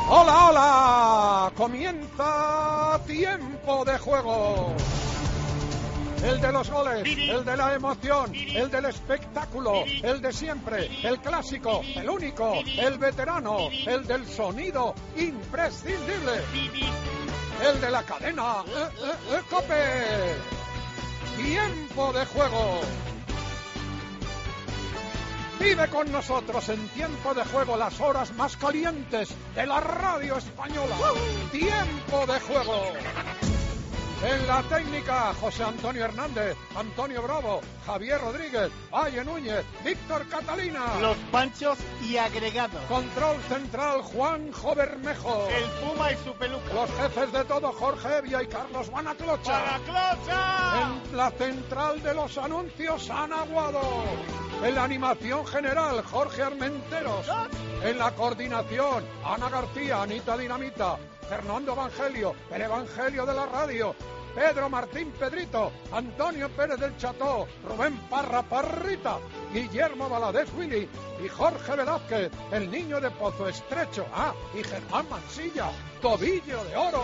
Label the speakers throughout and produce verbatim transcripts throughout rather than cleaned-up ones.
Speaker 1: ¡Hola, hola! Comienza Tiempo de Juego. El de los goles, el de la emoción, el del espectáculo, el de siempre, el clásico, el único, el veterano, el del sonido imprescindible, el de la cadena eh, eh, eh, COPE. Tiempo de Juego. Vive con nosotros en Tiempo de Juego las horas más calientes de la radio española. Tiempo de Juego. En la técnica, José Antonio Hernández, Antonio Bravo, Javier Rodríguez, Valle Núñez, Víctor Catalina.
Speaker 2: Los Panchos y agregados.
Speaker 1: Control central, Juanjo Bermejo.
Speaker 2: El Puma y su peluca.
Speaker 1: Los jefes de todo, Jorge Evia y Carlos Banaclocha.
Speaker 2: ¡Banaclocha!
Speaker 1: En la central de los anuncios, Ana Aguado. En la animación general, Jorge Armenteros. En la coordinación, Ana García, Anita Dinamita, Fernando Evangelio, el Evangelio de la radio, Pedro Martín Pedrito, Antonio Pérez del Cható, Rubén Parra Parrita, Guillermo Valadez Willy y Jorge Velázquez, el niño de Pozo Estrecho, ah, y Germán Mansilla, Tobillo de Oro.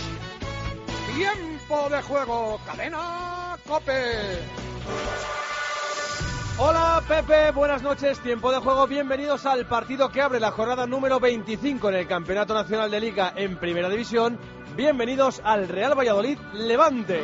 Speaker 1: Tiempo de Juego, cadena COPE.
Speaker 3: Hola Pepe, buenas noches, Tiempo de Juego, bienvenidos al partido que abre la jornada número veinticinco en el Campeonato Nacional de Liga en Primera División. Bienvenidos al Real Valladolid Levante.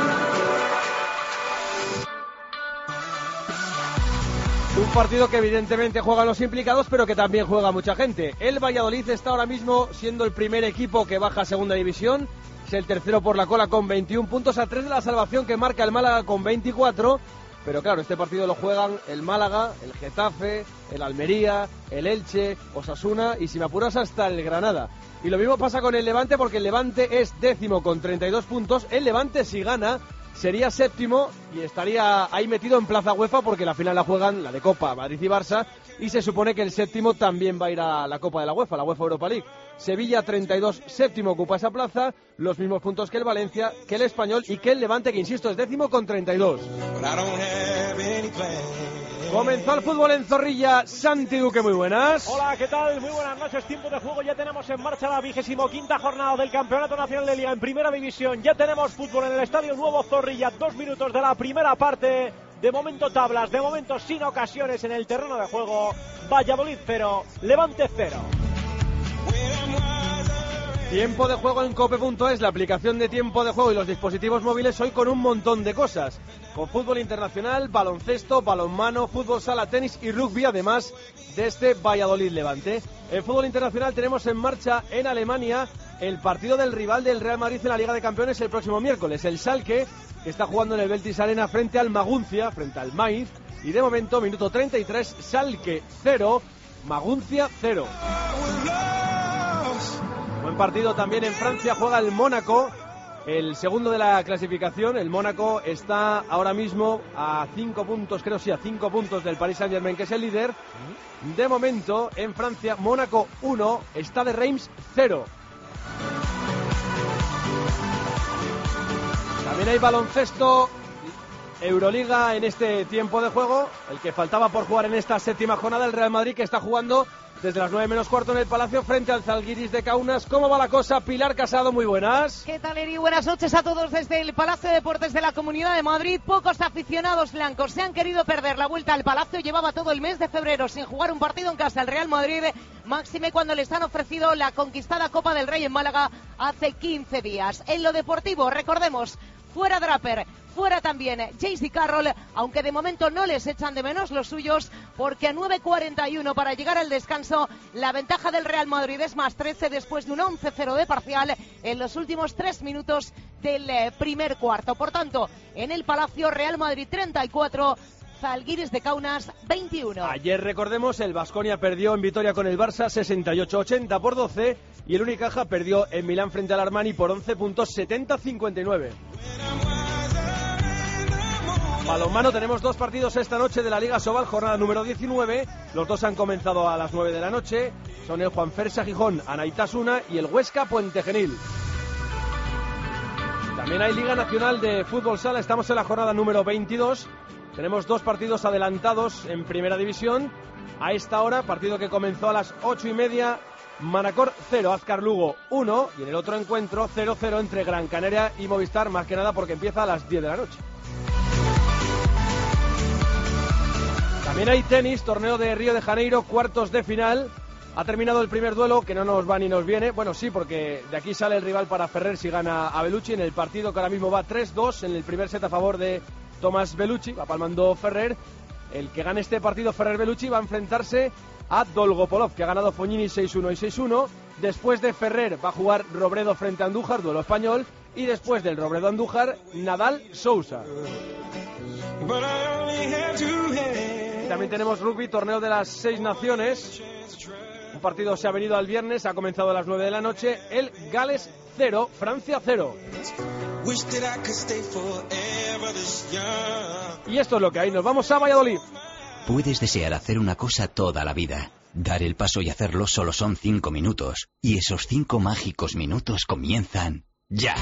Speaker 3: Un partido que evidentemente juegan los implicados, pero que también juega mucha gente. El Valladolid está ahora mismo siendo el primer equipo que baja a Segunda División, es el tercero por la cola con veintiún puntos, a tres de la salvación que marca el Málaga con veinticuatro. Pero claro, este partido lo juegan el Málaga, el Getafe, el Almería, el Elche, Osasuna y, si me apuras, hasta el Granada. Y lo mismo pasa con el Levante, porque el Levante es décimo con treinta y dos puntos. El Levante, si gana, sería séptimo y estaría ahí metido en plaza UEFA, porque la final la juegan, la de Copa, Madrid y Barça, y se supone que el séptimo también va a ir a la Copa de la UEFA, la UEFA Europa League. Sevilla treinta y dos, séptimo, ocupa esa plaza, los mismos puntos que el Valencia, que el Español y que el Levante, que insisto es décimo con treinta y dos. Comenzó el fútbol en Zorrilla. Santi Duque, muy buenas.
Speaker 4: Hola, ¿qué tal? Muy buenas noches. Tiempo de juego. Ya tenemos en marcha la vigésimo quinta jornada del Campeonato Nacional de Liga en Primera División. Ya tenemos fútbol en el Estadio Nuevo Zorrilla. Dos minutos de la primera parte. De momento tablas, de momento sin ocasiones en el terreno de juego. Valladolid cero, Levante cero.
Speaker 3: Tiempo de Juego en cope punto es, la aplicación de Tiempo de Juego y los dispositivos móviles, hoy con un montón de cosas. Con fútbol internacional, baloncesto, balonmano, fútbol sala, tenis y rugby, además de este Valladolid Levante. En fútbol internacional tenemos en marcha en Alemania el partido del rival del Real Madrid en la Liga de Campeones el próximo miércoles. El Schalke, que está jugando en el Veltis Arena frente al Maguncia, frente al Mainz. Y de momento, minuto treinta y tres, Schalke cero, Maguncia cero. Buen partido también en Francia, juega el Mónaco, el segundo de la clasificación. El Mónaco está ahora mismo a cinco puntos, creo sí, a cinco puntos del Paris Saint-Germain, que es el líder. De momento, en Francia, Mónaco uno, Stade Reims cero. También hay baloncesto, Euroliga en este tiempo de juego, el que faltaba por jugar en esta séptima jornada, el Real Madrid, que está jugando desde las nueve menos cuarto en el Palacio frente al Zalgiris de Kaunas. ¿Cómo va la cosa? Pilar Casado, muy buenas.
Speaker 5: ¿Qué tal, Eri? Buenas noches a todos desde el Palacio de Deportes de la Comunidad de Madrid. Pocos aficionados blancos se han querido perder la vuelta al Palacio. Llevaba todo el mes de febrero sin jugar un partido en casa el Real Madrid, máxime cuando les han ofrecido la conquistada Copa del Rey en Málaga hace quince días. En lo deportivo, recordemos, fuera Draper, fuera también J C Carroll, aunque de momento no les echan de menos los suyos, porque a nueve cuarenta y uno para llegar al descanso, la ventaja del Real Madrid es más trece después de un once cero de parcial en los últimos tres minutos del eh, primer cuarto. Por tanto, en el Palacio, Real Madrid treinta y cuatro, Zalgiris de Kaunas veintiuno.
Speaker 3: Ayer, recordemos, el Baskonia perdió en Vitoria con el Barça sesenta y ocho ochenta por doce y el Unicaja perdió en Milán frente al Armani por once puntos, setenta cincuenta y nueve. Balonmano, tenemos dos partidos esta noche de la Liga Sobal, jornada número diecinueve. Los dos han comenzado a las nueve de la noche. Son el Juan Fersa Gijón, Anaitasuna, y el Huesca Puente Genil. También hay Liga Nacional de Fútbol Sala. Estamos en la jornada número veintidós. Tenemos dos partidos adelantados en Primera División. a esta hora, partido que comenzó a las ocho y media. Manacor cero, Azcar Lugo uno, y en el otro encuentro cero cero entre Gran Canaria y Movistar, más que nada porque empieza a las diez de la noche. También hay tenis, torneo de Río de Janeiro, cuartos de final. Ha terminado el primer duelo, que no nos va ni nos viene. Bueno, sí, porque de aquí sale el rival para Ferrer si gana a Bellucci en el partido que ahora mismo va tres dos en el primer set a favor de Tomás Bellucci, va palmando Ferrer. El que gane este partido, Ferrer-Bellucci, va a enfrentarse a Dolgopolov, que ha ganado Fognini seis uno y seis uno. Después de Ferrer va a jugar Robredo frente a Andújar, duelo español. Y después del Robredo-Andújar, Nadal-Sousa. También tenemos rugby, torneo de las seis naciones. Un partido se ha venido al viernes, ha comenzado a las nueve de la noche. El Gales cero, Francia cero. Y esto es lo que hay, nos vamos a Valladolid.
Speaker 6: Puedes desear hacer una cosa toda la vida. Dar el paso y hacerlo solo son cinco minutos. Y esos cinco mágicos minutos comienzan ya.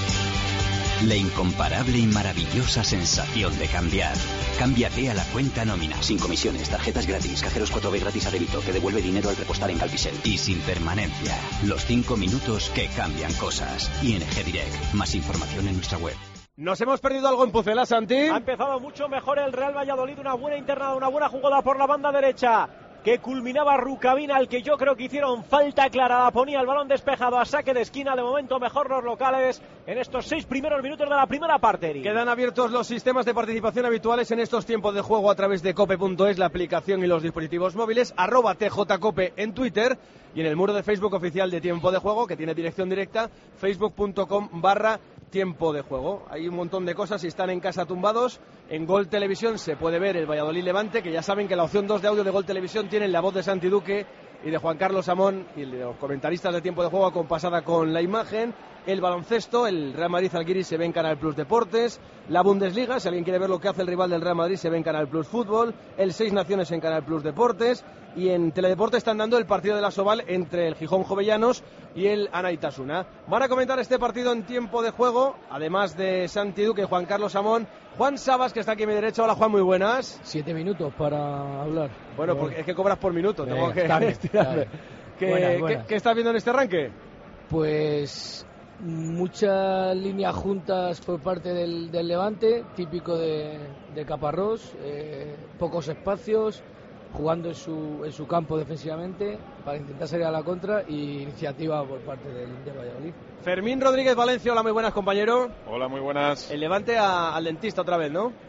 Speaker 6: La incomparable y maravillosa sensación de cambiar. Cámbiate a la cuenta nómina. Sin comisiones, tarjetas gratis, cajeros cuatro B gratis a débito, que devuelve dinero al repostar en Calvisel. Y sin permanencia. Los cinco minutos que cambian cosas. I N G Direct. Más información en nuestra web.
Speaker 3: Nos hemos perdido algo en Pucela, Santi.
Speaker 4: Ha empezado mucho mejor el Real Valladolid, una buena internada, una buena jugada por la banda derecha, que culminaba Rukavina, al que yo creo que hicieron falta clara. La ponía el balón despejado a saque de esquina. De momento mejor los locales en estos seis primeros minutos de la primera parte, Eric.
Speaker 3: Quedan abiertos los sistemas de participación habituales en estos tiempos de juego a través de cope punto es, la aplicación y los dispositivos móviles, arroba tjcope en Twitter y en el muro de Facebook oficial de Tiempo de Juego, que tiene dirección directa, facebook punto com barra Tiempo de Juego. Hay un montón de cosas. Si están en casa tumbados, en Gol Televisión se puede ver el Valladolid Levante, que ya saben que la opción dos de audio de Gol Televisión tienen la voz de Santi Duque y de Juan Carlos Amón y de los comentaristas de Tiempo de Juego acompasada con la imagen. El baloncesto, el Real Madrid Zalgiris se ve en Canal Plus Deportes. La Bundesliga, si alguien quiere ver lo que hace el rival del Real Madrid, se ve en Canal Plus Fútbol. El Seis Naciones en Canal Plus Deportes. Y en Teledeporte están dando el partido de la Soval entre el Gijón Jovellanos y el Anaitasuna. Van a comentar este partido en Tiempo de Juego, además de Santi Duque y Juan Carlos Amón, Juan Sabas, que está aquí a mi derecha. Hola, Juan, muy buenas.
Speaker 7: Siete minutos para hablar.
Speaker 3: Bueno, porque es que cobras por minuto.
Speaker 7: Venga,
Speaker 3: tengo que
Speaker 7: dale,
Speaker 3: estirarme.
Speaker 7: dale.
Speaker 3: ¿Qué,
Speaker 7: Buenas, buenas.
Speaker 3: ¿qué, ¿Qué estás viendo en este arranque?
Speaker 7: Pues muchas líneas juntas por parte del, del Levante, típico de, de Caparrós, eh, pocos espacios, jugando en su, en su campo defensivamente para intentar salir a la contra, y iniciativa por parte del, del Valladolid.
Speaker 3: Fermín Rodríguez Valencia, hola, muy buenas, compañero.
Speaker 8: Hola, muy buenas.
Speaker 3: El Levante a, al dentista otra vez, ¿no?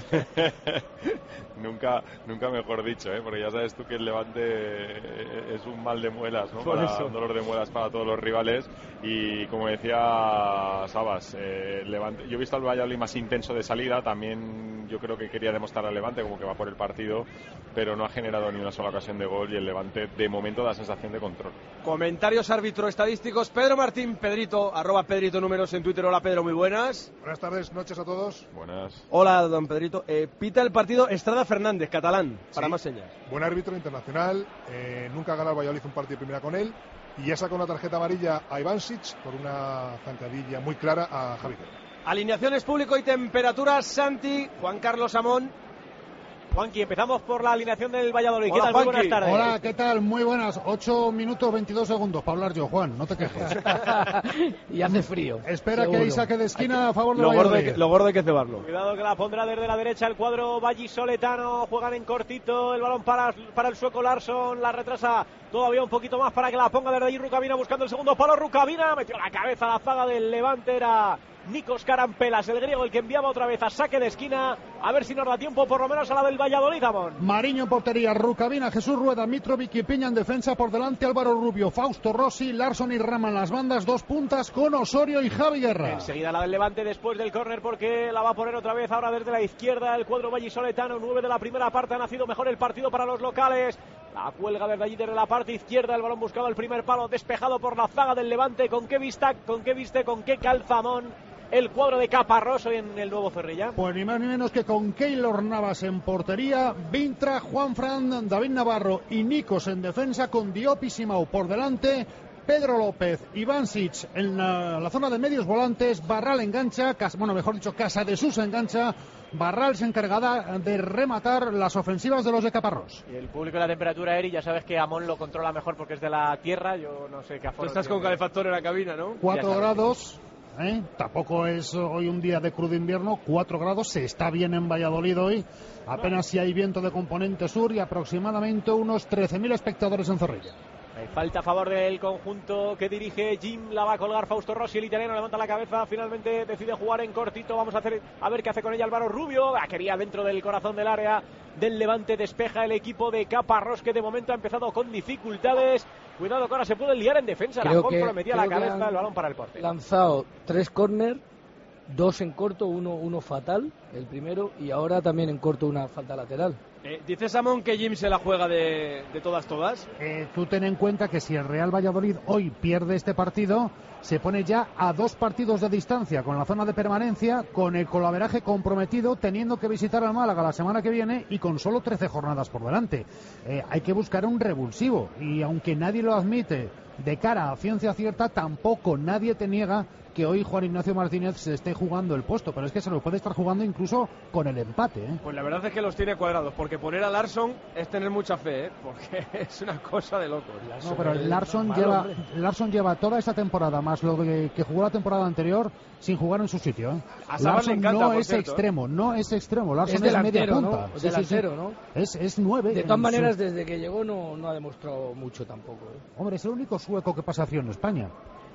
Speaker 8: nunca, nunca mejor dicho, ¿eh? Porque ya sabes tú que el Levante es un mal de muelas, ¿no?
Speaker 3: Por
Speaker 8: Para,
Speaker 3: eso.
Speaker 8: un dolor de muelas para todos los rivales. Y como decía Sabas, eh, el Levante, yo he visto al Valladolid más intenso de salida. También yo creo que quería demostrar al Levante como que va por el partido, pero no ha generado ni una sola ocasión de gol, y el Levante de momento da sensación de control.
Speaker 3: Comentarios árbitro estadísticos. Pedro Martín, Pedrito, arroba Pedrito números en Twitter. Hola, Pedro, muy buenas.
Speaker 9: Buenas tardes, noches a todos.
Speaker 8: Buenas.
Speaker 3: Hola, don Pedrito. Eh, pita el partido Estrada Fernández, catalán, para
Speaker 9: Sí.
Speaker 3: más señas.
Speaker 9: Buen árbitro internacional, eh, nunca ha ganado el Valladolid un partido de primera con él, y ya sacó una tarjeta amarilla a Ivansic por una zancadilla muy clara a Javi Guerra.
Speaker 3: Alineaciones, público y temperaturas. Santi, Juan Carlos Amón.
Speaker 4: Juanqui, empezamos por la alineación del Valladolid. ¿Qué
Speaker 3: Hola,
Speaker 4: tal? Muy
Speaker 3: Juanqui.
Speaker 4: buenas tardes.
Speaker 10: Hola, ¿qué tal? Muy buenas. ocho minutos veintidós segundos para hablar yo, Juan, no te quejes.
Speaker 7: Y hace frío.
Speaker 10: Espera
Speaker 7: seguro.
Speaker 10: que hay saque de esquina a favor de
Speaker 3: Lo gordo, hay
Speaker 10: Valladolid.
Speaker 3: que, lo gordo hay que cebarlo.
Speaker 4: Cuidado que la pondrá desde la derecha el cuadro vallisoletano. Juegan en cortito, el balón para, para el sueco Larsson. La retrasa todavía un poquito más para que la ponga desde ahí Rukavina, buscando el segundo palo. Rukavina metió la cabeza a la zaga del Levante. Era Nikos Karampelas, el griego, el que enviaba otra vez a saque de esquina. A ver si nos da tiempo por lo menos a la del Valladolid, Amón.
Speaker 10: Mariño en portería, Rukavina, Jesús Rueda, Mitrovic y Piña en defensa, por delante Álvaro Rubio, Fausto Rossi, Larsson y Rama en las bandas, dos puntas con Osorio y Javi Guerra.
Speaker 4: Enseguida la del Levante después del córner, porque la va a poner otra vez ahora desde la izquierda el cuadro vallisoletano. Nueve de la primera parte, ha nacido mejor el partido para los locales. La cuelga desde allí, desde la parte izquierda, el balón buscaba el primer palo, despejado por la zaga del Levante. ¿Con qué vista, con qué viste, con qué calzamón el cuadro de Caparrós hoy en el nuevo Zorrilla?
Speaker 10: Pues ni más ni menos que con Keylor Navas en portería, Vintra, Juanfran, David Navarro y Nikos en defensa, con Diop y Simao por delante, Pedro López, Ivansic en la, la zona de medios volantes, Barral engancha, Cas, bueno, mejor dicho, Casadesús engancha, Barral se encargará de rematar las ofensivas de los de Caparrós.
Speaker 4: Y el público y la temperatura, Eri, ya sabes que Amón lo controla mejor porque es de la tierra, yo no sé qué aforo.
Speaker 3: Tú estás
Speaker 4: tiene.
Speaker 3: con calefactor en la cabina, ¿no?
Speaker 10: cuatro grados, ¿eh? Tampoco es hoy un día de crudo invierno, cuatro grados, se está bien en Valladolid hoy, apenas si hay viento de componente sur y aproximadamente unos trece mil espectadores en Zorrilla.
Speaker 4: Hay falta a favor del conjunto que dirige Jim, la va a colgar Fausto Rossi, el italiano levanta la cabeza, finalmente decide jugar en cortito, vamos a hacer a ver qué hace con ella Álvaro Rubio, la quería dentro del corazón del área del Levante, despeja el equipo de Caparrós que de momento ha empezado con dificultades, cuidado que ahora se puede liar en defensa,
Speaker 7: creo
Speaker 4: la
Speaker 7: que,
Speaker 4: le metía la cabeza
Speaker 7: han
Speaker 4: el balón para el portero.
Speaker 7: Lanzado tres córner, dos en corto, uno, uno fatal, el primero, y ahora también en corto una falta lateral.
Speaker 3: Eh, ¿Dice Samón que Jim se la juega de, de todas, todas?
Speaker 10: Eh, tú ten en cuenta que si el Real Valladolid hoy pierde este partido, se pone ya a dos partidos de distancia con la zona de permanencia, con el golaveraje comprometido, teniendo que visitar al Málaga la semana que viene y con solo trece jornadas por delante. Eh, hay que buscar un revulsivo y aunque nadie lo admite de cara a ciencia cierta, tampoco nadie te niega que hoy Juan Ignacio Martínez se esté jugando el puesto, pero es que se lo puede estar jugando incluso con el empate, ¿eh?
Speaker 3: Pues la verdad es que los tiene cuadrados, porque poner a Larsson es tener mucha fe, ¿eh? Porque es una cosa de locos.
Speaker 10: No, pero Larsson lleva, Larsson lleva toda esta temporada, más lo que, que jugó la temporada anterior, sin jugar en su sitio, ¿eh?
Speaker 3: A Sabas le
Speaker 10: Larsson
Speaker 3: encanta,
Speaker 10: no
Speaker 3: por
Speaker 10: es
Speaker 3: cierto,
Speaker 10: extremo, no es extremo, Larsson
Speaker 7: Es
Speaker 10: es,
Speaker 7: delantero,
Speaker 10: media punta.
Speaker 7: ¿no?
Speaker 10: Sí,
Speaker 7: Delantero,
Speaker 10: sí, sí.
Speaker 7: ¿no?
Speaker 10: Es, es nueve.
Speaker 7: De todas
Speaker 10: en
Speaker 7: maneras,
Speaker 10: su...
Speaker 7: desde que llegó no, no ha demostrado mucho tampoco, ¿eh?
Speaker 10: Hombre, es el único sueco que pasa frío en España.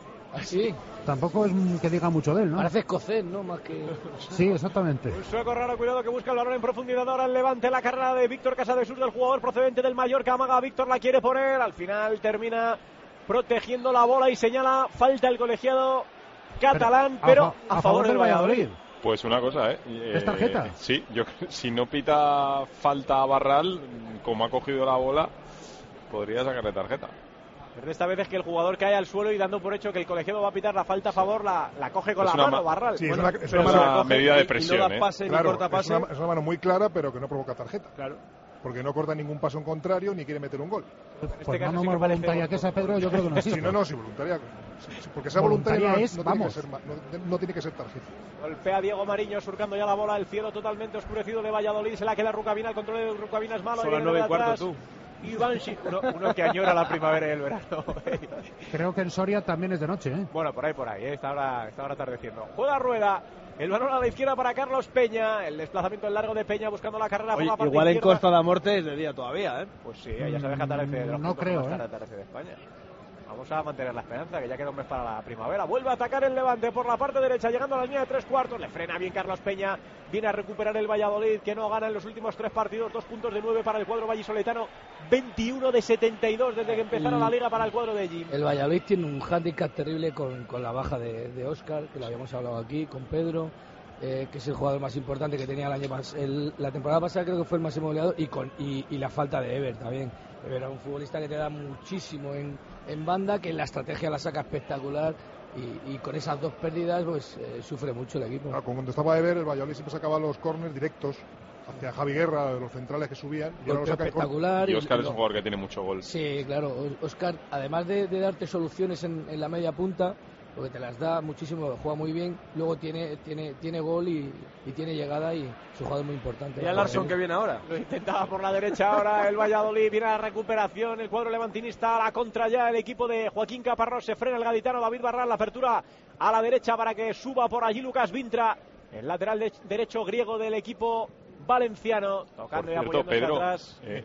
Speaker 7: Así.
Speaker 10: Tampoco es que diga mucho de él, ¿no?
Speaker 7: Parece escocés, ¿no? Más que...
Speaker 10: Sí, exactamente.
Speaker 4: Un sueco raro, cuidado que busca el balón en profundidad ahora el Levante, la carrera de Víctor Casadesús, del jugador procedente del Mallorca, amaga, Víctor la quiere poner, al final termina protegiendo la bola y señala falta el colegiado catalán, pero, pero a, a favor del Valladolid. Valladolid.
Speaker 8: Pues una cosa, ¿eh?
Speaker 10: ¿Es tarjeta?
Speaker 8: Eh, sí, yo si no pita falta a Barral, como ha cogido la bola, podría sacarle tarjeta.
Speaker 4: Pero esta vez es que el jugador cae al suelo y dando por hecho que el colegiado va a pitar la falta a favor, la, la coge con
Speaker 8: es
Speaker 4: la mano,
Speaker 8: ma-
Speaker 4: Barral.
Speaker 9: Sí,
Speaker 4: bueno,
Speaker 9: es una, es
Speaker 4: pero
Speaker 9: una,
Speaker 4: se
Speaker 9: mano,
Speaker 4: la coge
Speaker 8: medida de
Speaker 4: y-
Speaker 8: presión,
Speaker 3: y no da
Speaker 8: ¿eh?
Speaker 3: pase
Speaker 9: claro,
Speaker 3: ni corta pase.
Speaker 9: es una, es una mano muy clara, pero que no provoca tarjeta.
Speaker 3: Claro.
Speaker 9: Porque no corta ningún paso en contrario ni quiere meter un gol.
Speaker 10: Pues
Speaker 4: este caso
Speaker 10: mano
Speaker 4: sí que
Speaker 10: más
Speaker 4: parece
Speaker 10: voluntaria
Speaker 4: gol.
Speaker 10: que esa, Pedro, yo creo que no existe.
Speaker 9: Si no, no, si voluntaria. si- Porque sea
Speaker 10: Voluntaria
Speaker 9: voluntaria, no,
Speaker 10: es,
Speaker 9: no tiene
Speaker 10: vamos.
Speaker 9: que ser, ma- no, no tiene que ser tarjeta.
Speaker 4: Golpea Diego Mariño surcando ya la bola, el cielo totalmente oscurecido de Valladolid, se la queda Rucabina, el control de Rucabina es malo.
Speaker 3: Son las
Speaker 4: ahí
Speaker 3: nueve
Speaker 4: viene
Speaker 3: y cuarto,
Speaker 4: atrás.
Speaker 3: tú.
Speaker 4: Ivansic, uno, uno que añora la primavera y el verano.
Speaker 10: Creo que en Soria también es de noche, ¿eh?
Speaker 4: Bueno, por ahí, por ahí, ¿eh? está, ahora, está ahora atardeciendo. Juega Rueda, el balón a la izquierda para Carlos Peña, el desplazamiento en largo de Peña buscando la carrera por
Speaker 3: Oye,
Speaker 4: la parte
Speaker 3: igual en
Speaker 4: izquierda.
Speaker 3: Costa de Morte es de día todavía, ¿eh?
Speaker 4: Pues sí, ya sabes que atardece de los
Speaker 10: No
Speaker 4: puntos
Speaker 10: creo,
Speaker 4: más
Speaker 10: ¿eh?
Speaker 4: tarde atardece de España. Vamos a mantener la esperanza, que ya queda un mes para la primavera. Vuelve a atacar el Levante por la parte derecha, llegando a la línea de tres cuartos. Le frena bien Carlos Peña. Viene a recuperar el Valladolid, que no gana en los últimos tres partidos. Dos puntos de nueve para el cuadro vallisoletano. veintiuno de setenta y dos desde que empezara la liga para el cuadro de Jim.
Speaker 7: El Valladolid tiene un hándicap terrible con, con la baja de, de Óscar, que lo habíamos hablado aquí, con Pedro, eh, que es el jugador más importante que tenía el año pas- el, la temporada pasada, creo que fue el máximo goleador, y, con, y, y la falta de Ever también. Ever era un futbolista que te da muchísimo en, en banda, que en la estrategia la saca espectacular, y, y con esas dos pérdidas pues eh, sufre mucho el equipo.
Speaker 9: Claro, cuando estaba Ever, el Valladolid siempre sacaba los córners directos hacia Javi Guerra, los centrales que subían. Y ahora
Speaker 7: Golpe
Speaker 9: lo saca en córner.
Speaker 7: espectacular.
Speaker 8: Y Óscar
Speaker 7: y-
Speaker 8: es un jugador que tiene mucho gol.
Speaker 7: Sí, claro. Óscar, además de, de darte soluciones en, en la media punta, porque te las da muchísimo, juega muy bien, luego tiene tiene tiene gol y, y tiene llegada y es un jugador muy importante.
Speaker 3: Y a Larsson que viene ahora.
Speaker 4: Lo intentaba por la derecha ahora el Valladolid, viene a la recuperación, el cuadro levantinista a la contra ya, el equipo de Joaquín Caparrós, se frena el gaditano David Barral, la apertura a la derecha para que suba por allí Lucas Vintra, el lateral de- derecho griego del equipo valenciano,
Speaker 8: Por
Speaker 4: tocando y
Speaker 8: cierto,
Speaker 4: apoyándose
Speaker 8: Pedro,
Speaker 4: atrás.
Speaker 8: eh,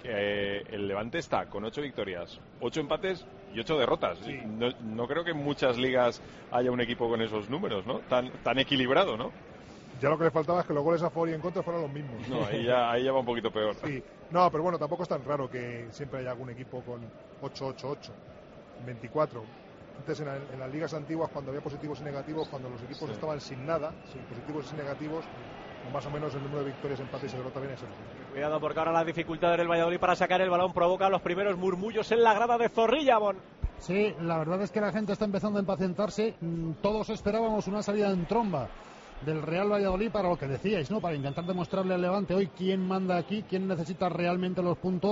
Speaker 8: eh, el Levante está con ocho victorias, ocho empates y ocho derrotas.
Speaker 9: Sí.
Speaker 8: No, no creo que en muchas ligas haya un equipo con esos números, ¿no? Tan, tan equilibrado, ¿no?
Speaker 9: Ya lo que le faltaba es que los goles a favor y en contra fueran los mismos.
Speaker 8: No, ahí ya, ahí ya va un poquito peor.
Speaker 9: Sí. No, pero bueno, tampoco es tan raro que siempre haya algún equipo con ocho ocho ocho, veinticuatro. Antes en, la- en las ligas antiguas, cuando había positivos y negativos, cuando los equipos
Speaker 8: Sí.
Speaker 9: estaban sin nada, sin positivos y sin negativos, pues más o menos el número de victorias, empates y derrotas viene a ser el mismo.
Speaker 4: Cuidado porque ahora las dificultades del Valladolid para sacar el balón provoca los primeros murmullos en la grada de Zorrilla, Bon.
Speaker 10: Sí, la verdad es que la gente está empezando a impacientarse. Mm, Todos esperábamos una salida en tromba del Real Valladolid para lo que decíais, ¿no? Para intentar demostrarle al Levante hoy quién manda aquí, quién necesita realmente los puntos,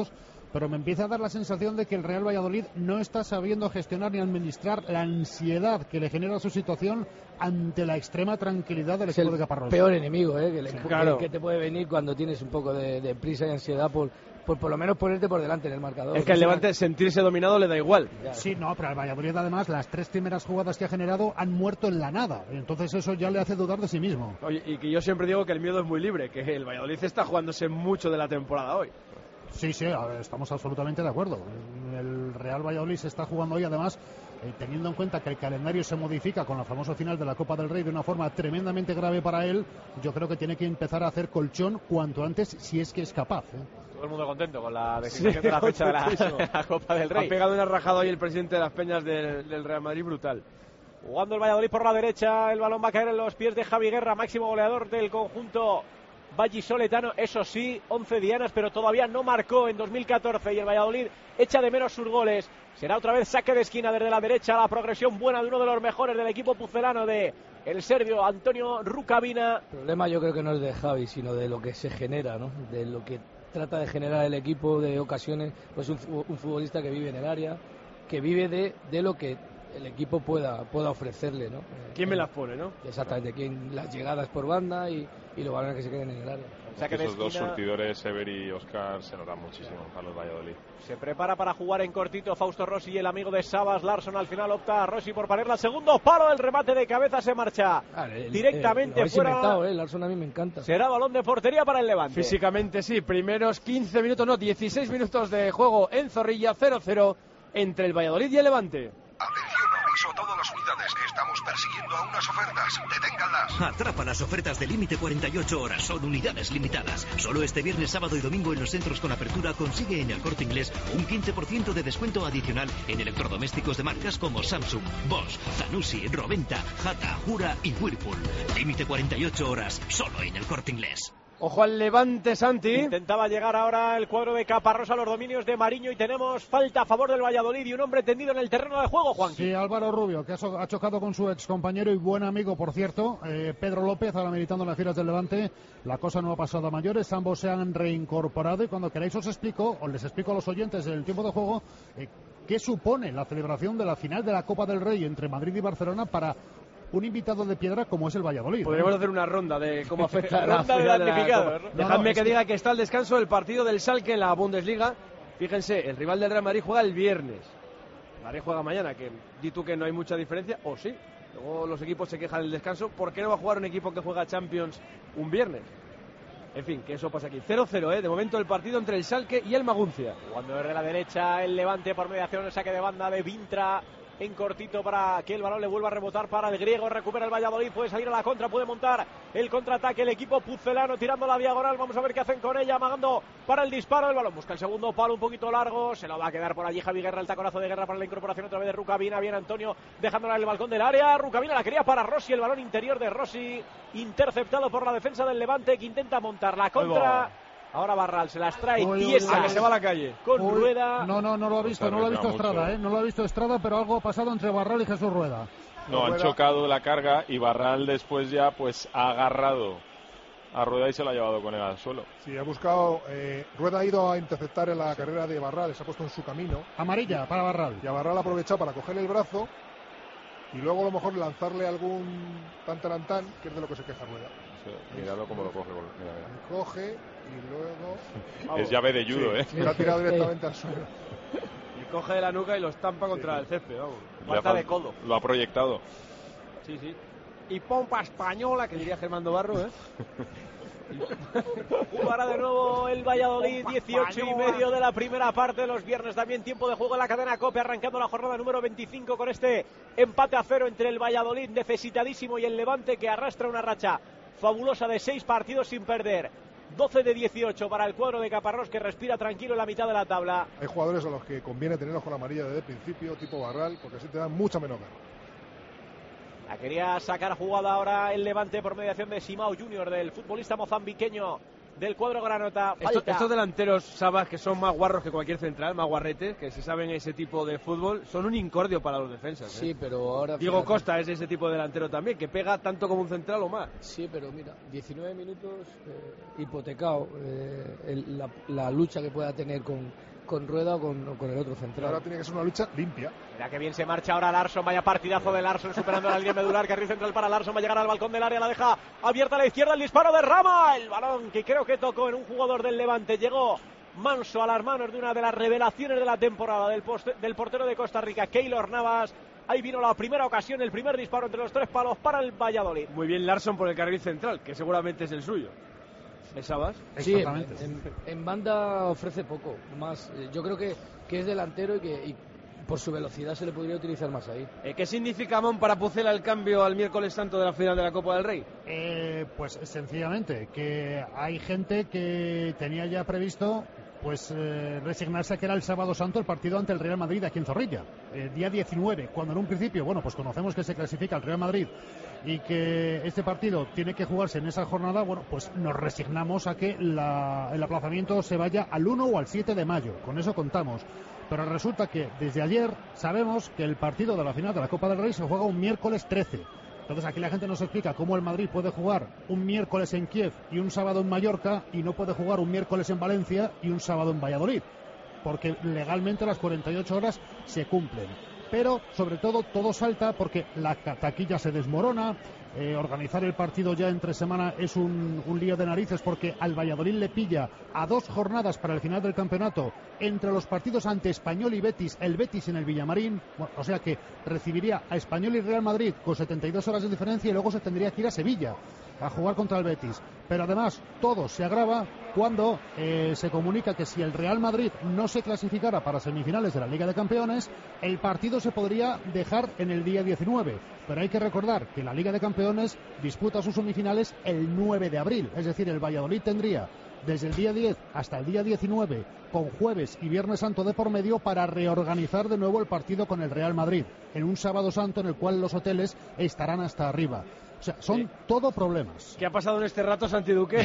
Speaker 10: pero me empieza a dar la sensación de que el Real Valladolid no está sabiendo gestionar ni administrar la ansiedad que le genera su situación ante la extrema tranquilidad del equipo de Caparrós.
Speaker 7: Peor enemigo, ¿eh? que, le,
Speaker 10: Sí,
Speaker 7: que,
Speaker 10: claro.
Speaker 7: que te puede venir cuando tienes un poco de, de prisa y ansiedad por, por por lo menos ponerte por delante en el marcador.
Speaker 3: Es que al Levante sentirse dominado le da igual.
Speaker 10: Sí, no, pero al Valladolid además las tres primeras jugadas que ha generado han muerto en la nada. Entonces eso ya le hace dudar de sí mismo.
Speaker 3: Oye, y que yo siempre digo que el miedo es muy libre, que el Valladolid está jugándose mucho de la temporada hoy.
Speaker 10: Sí, sí, a ver, estamos absolutamente de acuerdo. El Real Valladolid se está jugando hoy, además, eh, teniendo en cuenta que el calendario se modifica con la famosa final de la Copa del Rey de una forma tremendamente grave para él. Yo creo que tiene que empezar a hacer colchón cuanto antes, si es que es capaz. ¿eh?
Speaker 4: Todo el mundo contento con la decisión de la fecha de la, de la Copa del Rey.
Speaker 3: Ha pegado una rajada hoy el presidente de las Peñas del, del Real Madrid, brutal.
Speaker 4: Jugando el Valladolid por la derecha, el balón va a caer en los pies de Javi Guerra, máximo goleador del conjunto vallisoletano, eso sí, once dianas, pero todavía no marcó en dos mil catorce y el Valladolid echa de menos sus goles. Será otra vez saque de esquina desde la derecha, la progresión buena de uno de los mejores del equipo pucelano, de el serbio Antonio Rukavina.
Speaker 7: El problema yo creo que no es de Javi, sino de lo que se genera, ¿no? De lo que trata de generar el equipo, de ocasiones, pues un, un futbolista que vive en el área, que vive de, de lo que el equipo pueda pueda ofrecerle, ¿no?
Speaker 3: ¿Quién me las pone, no?
Speaker 7: Exactamente, quién las llegadas por banda y, y los balones que se queden en el área.
Speaker 8: O sea que esos dos surtidores, Ever y Oscar, se notan muchísimo a los Valladolid.
Speaker 4: Se prepara para jugar en cortito Fausto Rossi y el amigo de Sabas, Larsson. Al final opta a Rossi por ponerla. Segundo palo, el remate de cabeza se marcha
Speaker 7: Vale, el,
Speaker 4: directamente
Speaker 7: el, el
Speaker 4: fuera.
Speaker 7: Inventado, eh, Larsson a mí me encanta.
Speaker 4: Será balón de portería para el Levante.
Speaker 3: Físicamente sí, primeros quince minutos, no, dieciséis minutos de juego en Zorrilla, cero cero entre el Valladolid y el Levante.
Speaker 11: Atención, aviso a todas las unidades. Estamos persiguiendo a unas ofertas. Deténganlas.
Speaker 12: Atrapa las ofertas de límite cuarenta y ocho horas. Son unidades limitadas. Solo este viernes, sábado y domingo en los centros con apertura consigue en el Corte Inglés un quince por ciento de descuento adicional en electrodomésticos de marcas como Samsung, Bosch, Zanussi, Roventa, Hata, Jura y Whirlpool. Límite cuarenta y ocho horas. Solo en el Corte Inglés.
Speaker 3: Ojo al Levante, Santi.
Speaker 4: Intentaba llegar ahora el cuadro de Caparrós a los dominios de Mariño y tenemos falta a favor del Valladolid y un hombre tendido en el terreno de juego, Juan.
Speaker 10: Sí, Álvaro Rubio, que ha chocado con su ex compañero y buen amigo, por cierto, eh, Pedro López, ahora militando en las filas del Levante. La cosa no ha pasado a mayores, ambos se han reincorporado y cuando queráis os explico, o les explico a los oyentes del tiempo de juego, eh, qué supone la celebración de la final de la Copa del Rey entre Madrid y Barcelona para un invitado de piedra como es el Valladolid.
Speaker 3: Podríamos ¿no? hacer una ronda de cómo afecta la
Speaker 4: ronda de damnificados.
Speaker 3: La... Dejadme no, no, que diga que... que está el descanso del partido del Schalke en la Bundesliga. Fíjense, el rival del Real Madrid juega el viernes. El Madrid juega mañana, que di tú que no hay mucha diferencia, o sí. Luego los equipos se quejan del descanso. ¿Por qué no va a jugar un equipo que juega Champions un viernes? En fin, que eso pasa aquí. cero cero, ¿eh? De momento el partido entre el Schalke y el Maguncia.
Speaker 4: Cuando desde la derecha el Levante por mediación, el saque de banda de Vintra. En cortito para que el balón le vuelva a rebotar para el griego, recupera el Valladolid, puede salir a la contra, puede montar el contraataque el equipo pucelano tirando la diagonal, vamos a ver qué hacen con ella, amagando para el disparo, el balón busca el segundo palo un poquito largo, se lo va a quedar por allí Javi Guerra, el taconazo de Guerra para la incorporación otra vez de Rukavina, bien Antonio dejándola en el balcón del área, Rukavina la quería para Rossi, el balón interior de Rossi, interceptado por la defensa del Levante que intenta montar la contra. Ahora Barral se las trae tiesa,
Speaker 3: que se va a la calle.
Speaker 4: Con
Speaker 10: Uy,
Speaker 4: Rueda.
Speaker 10: No, no, no lo ha visto, no lo ha visto Estrada, ¿eh? No lo ha visto Estrada, pero algo ha pasado entre Barral y Jesús Rueda.
Speaker 8: No, han chocado la carga y Barral después ya pues ha agarrado a Rueda y se lo ha llevado con él al suelo.
Speaker 9: Sí, ha buscado, eh, Rueda ha ido a interceptar en la carrera de Barral, se ha puesto en su camino.
Speaker 10: Amarilla para Barral.
Speaker 9: Y a Barral ha aprovechado para cogerle el brazo y luego a lo mejor lanzarle algún tan tan tan, que es de lo que se queja Rueda.
Speaker 8: Sí, míralo cómo lo coge. Mira, mira.
Speaker 9: Coge y luego...
Speaker 8: Vamos. Es llave de judo,
Speaker 9: sí,
Speaker 8: ¿eh?
Speaker 9: Sí, lo ha tirado directamente al suelo.
Speaker 3: Y coge de la nuca y lo estampa contra sí. el césped, vamos.
Speaker 4: Falta de codo.
Speaker 8: Lo ha proyectado.
Speaker 3: Sí, sí. Y pompa española, que diría Germán Barro, ¿eh?
Speaker 4: Jugará de nuevo el Valladolid, dieciocho y medio de la primera parte. Los viernes también tiempo de juego en la cadena COPE, arrancando la jornada número veinticinco con este empate a cero entre el Valladolid necesitadísimo y el Levante, que arrastra una racha fabulosa de seis partidos sin perder. doce de dieciocho para el cuadro de Caparrós, que respira tranquilo en la mitad de la tabla.
Speaker 9: Hay jugadores a los que conviene tenerlos con la amarilla desde el principio, tipo Barral, porque así te dan mucha menos gana.
Speaker 4: La quería sacar jugada ahora el Levante por mediación de Simao Junior, del futbolista mozambiqueño del cuadro granota.
Speaker 3: Estos, estos delanteros, Sabas, que son más guarros que cualquier central, más guarretes, que se saben ese tipo de fútbol, son un incordio para los defensas, ¿eh?
Speaker 7: Sí, pero ahora...
Speaker 3: Diego
Speaker 7: fíjate.
Speaker 3: Costa es ese tipo de delantero también, que pega tanto como un central o más.
Speaker 7: Sí, pero mira, diecinueve minutos eh, hipotecado, eh, el, la, la lucha que pueda tener con, con Rueda o con, o con el otro central.
Speaker 9: Ahora tiene que ser una lucha limpia.
Speaker 4: Mira que bien se marcha ahora Larsson, vaya partidazo de Larsson superando la línea medular, carril central para Larsson, va a llegar al balcón del área, la deja abierta a la izquierda, el disparo de Rama, el balón que creo que tocó en un jugador del Levante, llegó manso a las manos de una de las revelaciones de la temporada del, poste, del portero de Costa Rica, Keylor Navas. Ahí vino la primera ocasión, el primer disparo entre los tres palos para el Valladolid.
Speaker 3: Muy bien Larsson por el carril central, que seguramente es el suyo. ¿Es Sabas?
Speaker 7: Sí, en, en, en banda ofrece poco, más. Yo creo que, que es delantero y que y por su velocidad se le podría utilizar más ahí.
Speaker 3: Eh, ¿Qué significa, Mon, para Pucela el cambio al miércoles santo de la final de la Copa del Rey?
Speaker 10: Eh, pues sencillamente que hay gente que tenía ya previsto pues eh, resignarse a que era el sábado santo el partido ante el Real Madrid aquí en Zorrilla, eh, día diecinueve, cuando en un principio, bueno, pues conocemos que se clasifica el Real Madrid y que este partido tiene que jugarse en esa jornada, bueno, pues nos resignamos a que la, el aplazamiento se vaya al uno o al siete de mayo, con eso contamos. Pero resulta que desde ayer sabemos que el partido de la final de la Copa del Rey se juega un miércoles trece. Entonces aquí la gente nos explica cómo el Madrid puede jugar un miércoles en Kiev y un sábado en Mallorca y no puede jugar un miércoles en Valencia y un sábado en Valladolid, porque legalmente las cuarenta y ocho horas se cumplen. Pero sobre todo todo salta porque la taquilla se desmorona, eh, organizar el partido ya entre semana es un, un lío de narices porque al Valladolid le pilla a dos jornadas para el final del campeonato entre los partidos ante Español y Betis, el Betis en el Villamarín, bueno, o sea que recibiría a Español y Real Madrid con setenta y dos horas de diferencia y luego se tendría que ir a Sevilla a jugar contra el Betis. Pero además todo se agrava cuando eh, se comunica que si el Real Madrid no se clasificara para semifinales de la Liga de Campeones, el partido se podría dejar en el día diecinueve. Pero hay que recordar que la Liga de Campeones disputa sus semifinales el nueve de abril, es decir, el Valladolid tendría desde el día diez hasta el día diecinueve, con jueves y viernes santo de por medio, para reorganizar de nuevo el partido con el Real Madrid, en un sábado santo en el cual los hoteles estarán hasta arriba. O sea, son sí. todo problemas.
Speaker 3: ¿Qué ha pasado en este rato, Santi Duque?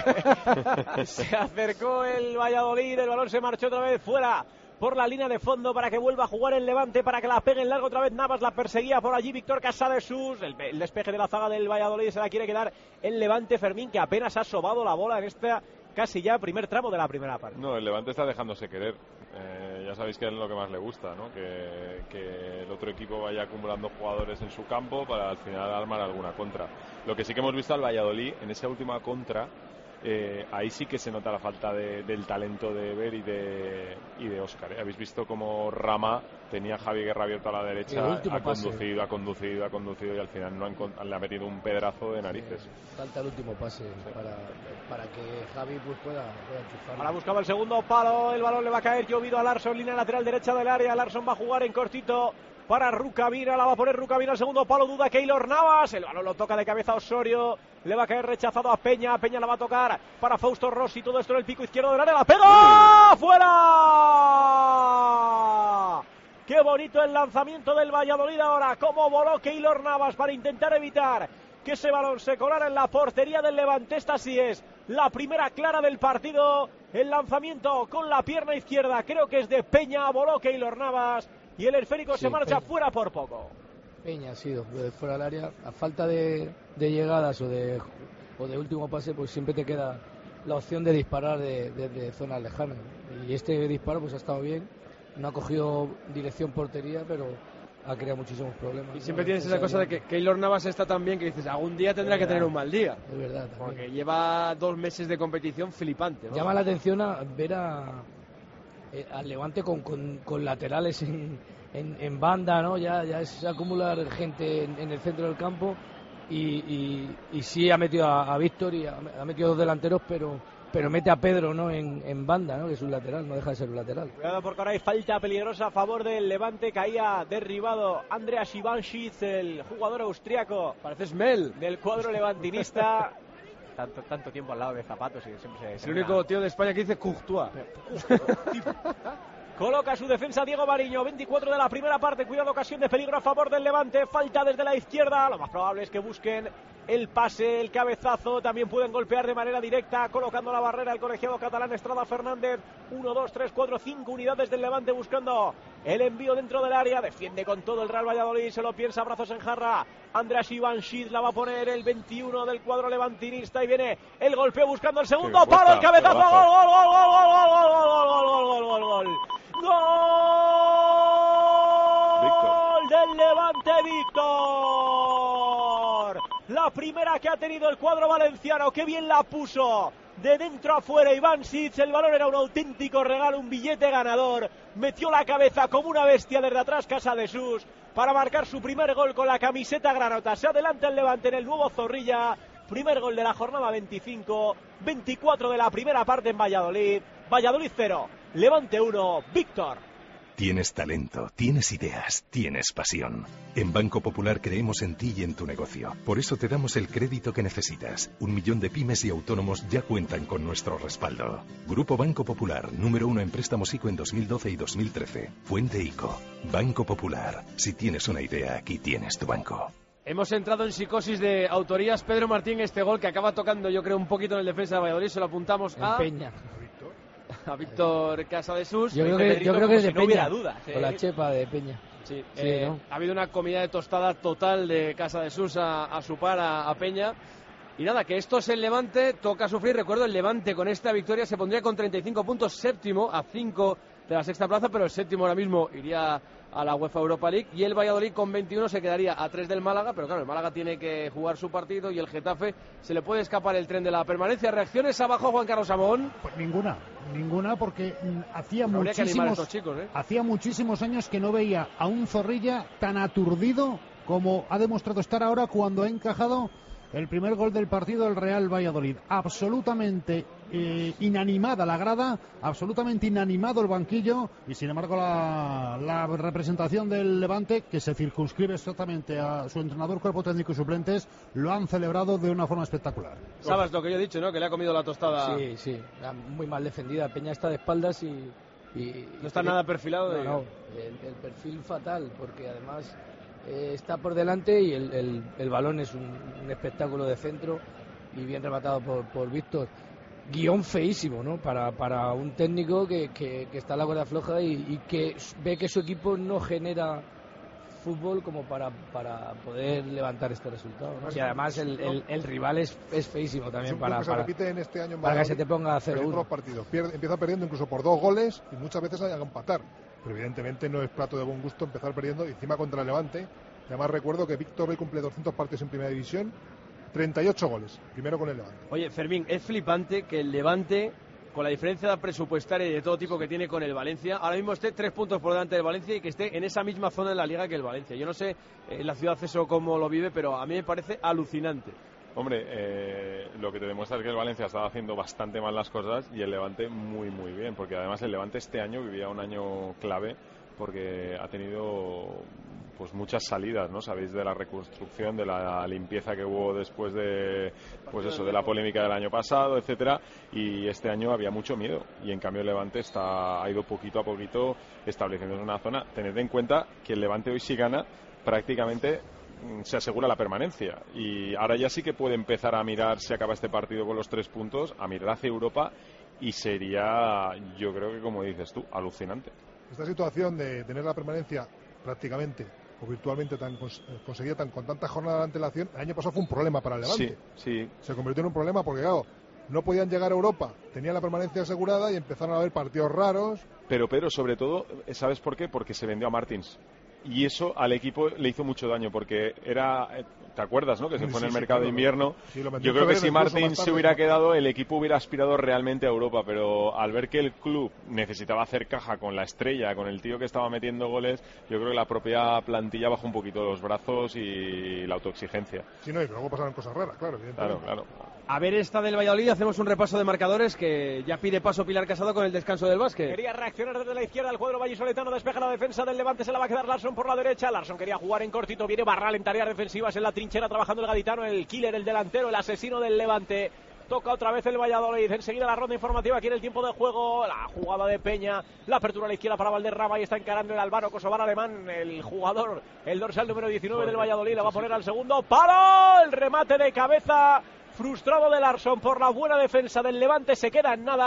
Speaker 4: Se acercó el Valladolid, el balón se marchó otra vez fuera por la línea de fondo para que vuelva a jugar el Levante, para que la pegue en largo otra vez. Navas la perseguía por allí, Víctor Casadesús, el, el despeje de la zaga del Valladolid, se la quiere quedar el Levante. Fermín, que apenas ha sobado la bola en esta casi ya primer tramo de la primera parte.
Speaker 8: No, el Levante está dejándose querer. Eh, ya sabéis que es lo que más le gusta, ¿no? Que, que el otro equipo vaya acumulando jugadores en su campo para al final armar alguna contra. Lo que sí que hemos visto al Valladolid en esa última contra, eh, ahí sí que se nota la falta de, del talento de Ever y de, y de Óscar, ¿eh? Habéis visto cómo Rama tenía a Javi Guerra abierto a la derecha, ha conducido, pase. ha conducido, ha conducido y al final no ha, le ha metido un pedazo de narices.
Speaker 7: Sí, falta el último pase sí. para, para que Javi pues, pueda, pueda enchufar.
Speaker 4: Ahora buscaba el segundo palo, el balón le va a caer llovido a Larsson, línea lateral derecha del área. Larsson va a jugar en cortito para Rukavina, la va a poner Rukavina al segundo palo, duda Keylor Navas, el balón lo toca de cabeza Osorio, le va a caer rechazado a Peña, Peña la va a tocar para Fausto Rossi, todo esto en el pico izquierdo del área, la pega, ¡fuera! ¡Qué bonito el lanzamiento del Valladolid ahora! ¡Cómo voló Keylor Navas para intentar evitar que ese balón se colara en la portería del Levante! Esta sí es la primera clara del partido. El lanzamiento con la pierna izquierda, creo que es de Peña, voló Keylor Navas y el esférico sí, se marcha Peña. Fuera por poco.
Speaker 7: Peña ha sido de fuera del área, a falta de, de llegadas o de, o de último pase, pues siempre te queda la opción de disparar desde de, de zonas lejanas. Y este disparo pues ha estado bien. No ha cogido dirección portería, pero ha creado muchísimos problemas.
Speaker 3: Y siempre ¿no? tienes esa cosa de que Keylor Navas está tan bien que dices, algún día tendrá que tener un mal día.
Speaker 7: Es verdad. También.
Speaker 3: Porque lleva dos meses de competición flipante, ¿no?
Speaker 7: Llama la atención a ver a, eh, al Levante con, con, con laterales en, en, en banda, ¿no? Ya, ya es acumular gente en, en el centro del campo y, y, y sí ha metido a, a Víctor y ha, ha metido dos delanteros, pero... pero mete a Pedro, ¿no? En, en banda, ¿no? Que es un lateral, no deja de ser un lateral.
Speaker 4: Cuidado porque ahora hay falta peligrosa a favor del Levante. Caía derribado Andreas Ivanschitz, el jugador austriaco.
Speaker 3: Parece Smell.
Speaker 4: Del cuadro levantinista. tanto, tanto tiempo al lado de Zapatos y siempre se...
Speaker 3: Es el único tío de España que dice Courtois.
Speaker 4: Coloca su defensa Diego Mariño, veinticuatro de la primera parte. Cuidado, ocasión de peligro a favor del Levante. Falta desde la izquierda. Lo más probable es que busquen el pase, el cabezazo. También pueden golpear de manera directa, colocando la barrera el colegiado catalán Estrada Fernández. uno, dos, tres, cuatro, cinco unidades del Levante buscando El envío dentro del área, defiende con todo el Real Valladolid, se lo piensa, brazos en jarra. András Ivanchit la va a poner el veintiuno del cuadro levantinista y viene el golpeo buscando el segundo palo, el cabezazo, gol, gol, gol, gol, gol, gol, gol, gol, gol, gol, gol, gol. Gol del Levante, Víctor. La primera que ha tenido el cuadro valenciano, qué bien la puso. De dentro a fuera Ivanchit, el balón era un auténtico regalo, un billete ganador. Metió la cabeza como una bestia desde atrás Casadesus para marcar su primer gol con la camiseta granota. Se adelanta el Levante en el nuevo Zorrilla. Primer gol de la jornada veinticinco, veinticuatro de la primera parte en Valladolid. Valladolid cero, Levante uno, Víctor.
Speaker 13: Tienes talento, tienes ideas, tienes pasión. En Banco Popular creemos en ti y en tu negocio. Por eso te damos el crédito que necesitas. Un millón de pymes y autónomos ya cuentan con nuestro respaldo. Grupo Banco Popular, número uno en préstamos ICO en dos mil doce y dos mil trece. Fuente ICO. Banco Popular. Si tienes una idea, aquí tienes tu banco.
Speaker 3: Hemos entrado en psicosis de autorías. Pedro Martín, este gol que acaba tocando, yo creo, un poquito en el defensa de Valladolid, se lo apuntamos a...
Speaker 7: Peña.
Speaker 3: A Víctor Casadesus.
Speaker 7: Yo creo que, yo creo que es de
Speaker 3: si no
Speaker 7: Peña,
Speaker 3: duda,
Speaker 7: con la chepa de Peña.
Speaker 3: Sí,
Speaker 7: sí
Speaker 3: eh,
Speaker 7: ¿no?
Speaker 3: Ha habido una comida de tostada total de Casadesus a, a su par, a, a Peña. Y nada, que esto es el Levante, toca sufrir. Recuerdo, el Levante con esta victoria se pondría con treinta y cinco puntos, séptimo, a cinco de la sexta plaza, pero el séptimo ahora mismo iría a la UEFA Europa League, y el Valladolid con veintiuno se quedaría a tres del Málaga, pero claro, el Málaga tiene que jugar su partido y el Getafe se le puede escapar el tren de la permanencia. ¿Reacciones abajo, Juan Carlos Amón?
Speaker 10: Pues ninguna, ninguna, porque mm, hacía
Speaker 3: Habría que animar a
Speaker 10: muchísimos,
Speaker 3: estos chicos, ¿eh?
Speaker 10: hacía muchísimos años que no veía a un Zorrilla tan aturdido como ha demostrado estar ahora cuando ha encajado el primer gol del partido del Real Valladolid. Absolutamente eh, inanimada la grada, absolutamente inanimado el banquillo, y sin embargo la, la representación del Levante, que se circunscribe exactamente a su entrenador, cuerpo técnico y suplentes, lo han celebrado de una forma espectacular.
Speaker 3: Sabes lo que yo he dicho, ¿no? Que le ha comido la tostada.
Speaker 7: Sí, sí, muy mal defendida. Peña está de espaldas y... y
Speaker 3: no está y, nada perfilado.
Speaker 7: No,
Speaker 3: de...
Speaker 7: no, el, el perfil fatal, porque además... Eh, está por delante y el, el, el balón es un, un espectáculo de centro y bien rematado por, por Víctor. Guión feísimo, ¿no? Para, para un técnico que, que, que está a la cuerda floja y, y que ve que su equipo no genera fútbol como para, para poder levantar este resultado, ¿no? Y además el, el, el rival es, es feísimo también.
Speaker 9: Es un
Speaker 7: para,
Speaker 9: que se
Speaker 7: para,
Speaker 9: repite en este año en
Speaker 7: para que se te ponga a cero uno.
Speaker 9: Partidos. Pierde, empieza perdiendo incluso por dos goles y muchas veces hay que empatar. Pero evidentemente no es plato de buen gusto empezar perdiendo, y encima contra el Levante. Además recuerdo que Víctor hoy cumple doscientos partidos en Primera División, treinta y ocho goles, primero con el Levante.
Speaker 3: Oye, Fermín, es flipante que el Levante, con la diferencia presupuestaria y de todo tipo que tiene con el Valencia, ahora mismo esté tres puntos por delante del Valencia y que esté en esa misma zona de la Liga que el Valencia. Yo no sé en la ciudad eso cómo lo vive, pero a mí me parece alucinante.
Speaker 8: Hombre, eh, lo que te demuestra es que el Valencia estaba haciendo bastante mal las cosas y el Levante muy, muy bien, porque además el Levante este año vivía un año clave porque ha tenido pues muchas salidas, ¿no? Sabéis de la reconstrucción, de la limpieza que hubo después de pues eso, de la polémica del año pasado, etcétera, y este año había mucho miedo y en cambio el Levante está ha ido poquito a poquito estableciéndose una zona. Tened en cuenta que el Levante hoy, si gana, prácticamente se asegura la permanencia y ahora ya sí que puede empezar a mirar, si acaba este partido con los tres puntos, a mirar hacia Europa, y sería, yo creo que como dices tú, alucinante.
Speaker 9: Esta situación de tener la permanencia prácticamente o virtualmente tan cons conseguida tan con tantas jornadas de antelación, el año pasado fue un problema para el Levante.
Speaker 8: Sí, sí.
Speaker 9: Se convirtió en un problema porque, claro, no podían llegar a Europa, tenían la permanencia asegurada y empezaron a haber partidos raros.
Speaker 8: Pero, pero sobre todo, ¿sabes por qué? Porque se vendió a Martins. Y eso al equipo le hizo mucho daño porque era, ¿te acuerdas, no? Que se
Speaker 9: sí,
Speaker 8: fue en el
Speaker 9: sí,
Speaker 8: mercado
Speaker 9: sí,
Speaker 8: de
Speaker 9: claro,
Speaker 8: invierno.
Speaker 9: Sí,
Speaker 8: yo creo que si Martins se hubiera quedado, el equipo hubiera aspirado realmente a Europa, pero al ver que el club necesitaba hacer caja con la estrella, con el tío que estaba metiendo goles, yo creo que la propia plantilla bajó un poquito los brazos y la autoexigencia.
Speaker 9: Sí, no, y luego pasaron cosas raras, claro,
Speaker 8: Claro, claro.
Speaker 3: A ver esta del Valladolid, hacemos un repaso de marcadores que ya pide paso Pilar Casado con el descanso del básquet.
Speaker 4: Quería reaccionar desde la izquierda, el cuadro vallisoletano despeja la defensa del Levante, se la va a quedar Larsson por la derecha. Larsson quería jugar en cortito, viene Barral en tareas defensivas en la trinchera trabajando el gaditano, el killer, el delantero, el asesino del Levante. Toca otra vez el Valladolid, enseguida la ronda informativa aquí en el tiempo de juego, la jugada de Peña, la apertura a la izquierda para Valderrama y está encarando el Albano Kosovar alemán, el jugador, el dorsal número diecinueve del Valladolid, la va a poner al segundo palo, el remate de cabeza frustrado de Larsson por la buena defensa del Levante, se queda en nada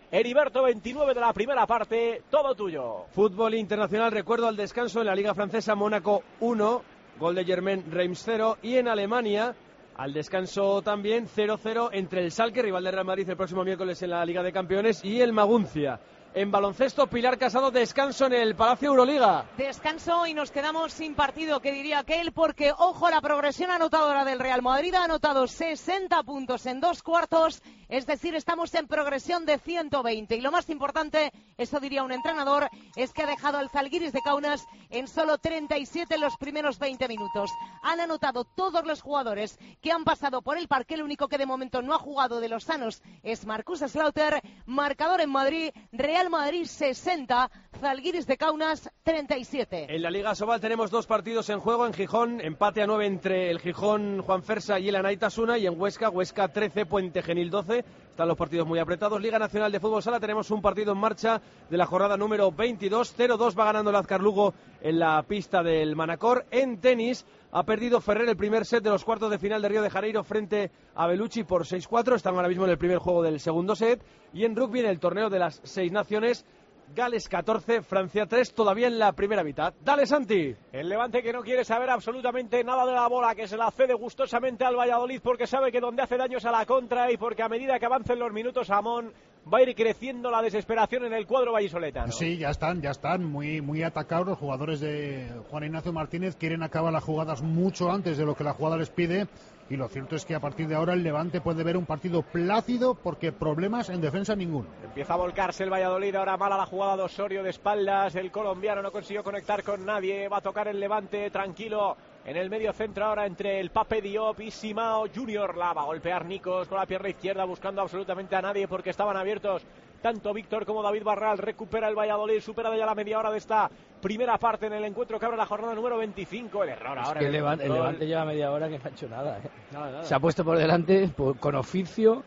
Speaker 4: Heriberto, veintinueve de la primera parte, todo tuyo.
Speaker 3: Fútbol internacional, recuerdo al descanso en la Liga Francesa, Mónaco uno, gol de Germain Reims cero, y en Alemania al descanso también cero cero entre el Schalke, rival del Real Madrid el próximo miércoles en la Liga de Campeones, y el Maguncia. En baloncesto, Pilar Casado, descanso en el Palacio Euroliga.
Speaker 5: Descanso y nos quedamos sin partido, que diría aquel, porque, ojo, la progresión anotadora del Real Madrid ha anotado sesenta puntos en dos cuartos, es decir, estamos en progresión de ciento veinte. Y lo más importante, eso diría un entrenador, es que ha dejado al Zalgiris de Kaunas en solo treinta y siete en los primeros veinte minutos. Han anotado todos los jugadores que han pasado por el parque, el único que de momento no ha jugado de los sanos es Marcus Slaughter. Marcador en Madrid, Real Madrid sesenta, Zalgiris de Kaunas treinta y siete.
Speaker 3: En la Liga Sobal tenemos dos partidos en juego. En Gijón, empate a nueve entre el Gijón Juan Fersa y el Anaitasuna, y en Huesca, Huesca trece, Puente Genil doce. Están los partidos muy apretados. Liga Nacional de Fútbol Sala, tenemos un partido en marcha de la jornada número veintidós. cero dos va ganando el Azcar Lugo en la pista del Manacor. En tenis ha perdido Ferrer el primer set de los cuartos de final de Río de Janeiro frente a Bellucci por seis cuatro. Están ahora mismo en el primer juego del segundo set. Y en rugby, en el torneo de las seis naciones, Gales catorce, Francia tres, todavía en la primera mitad. ¡Dale, Santi!
Speaker 4: El Levante, que no quiere saber absolutamente nada de la bola, que se la cede gustosamente al Valladolid, porque sabe que donde hace daño es a la contra, y porque a medida que avancen los minutos, Amón, va a ir creciendo la desesperación en el cuadro vallisoletano.
Speaker 10: Sí, ya están, ya están muy, muy atacados los jugadores de Juan Ignacio Martínez. Quieren acabar las jugadas mucho antes de lo que la jugada les pide. Y lo cierto es que a partir de ahora el Levante puede ver un partido plácido, porque problemas en defensa ninguno.
Speaker 4: Empieza a volcarse el Valladolid, ahora mala la jugada de Osorio de espaldas, el colombiano no consiguió conectar con nadie, va a tocar el Levante tranquilo en el medio centro ahora entre el Pape Diop y Simao Junior. La va a golpear Nikos con la pierna izquierda buscando absolutamente a nadie porque estaban abiertos tanto Víctor como David Barral. Recupera el Valladolid, supera ya la media hora de esta primera parte en el encuentro que abre la jornada número veinticinco. El error ahora.
Speaker 7: Es que el, Levante, el Levante lleva media hora que no ha hecho nada, ¿eh?
Speaker 4: Nada, nada.
Speaker 7: Se ha puesto por delante por, con oficio,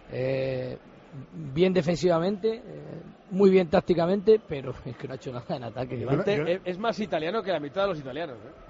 Speaker 7: eh, bien defensivamente, eh, muy bien tácticamente, pero es que no ha hecho nada en ataque.
Speaker 3: El Levante yo, yo... es más italiano que la mitad de los italianos, ¿eh?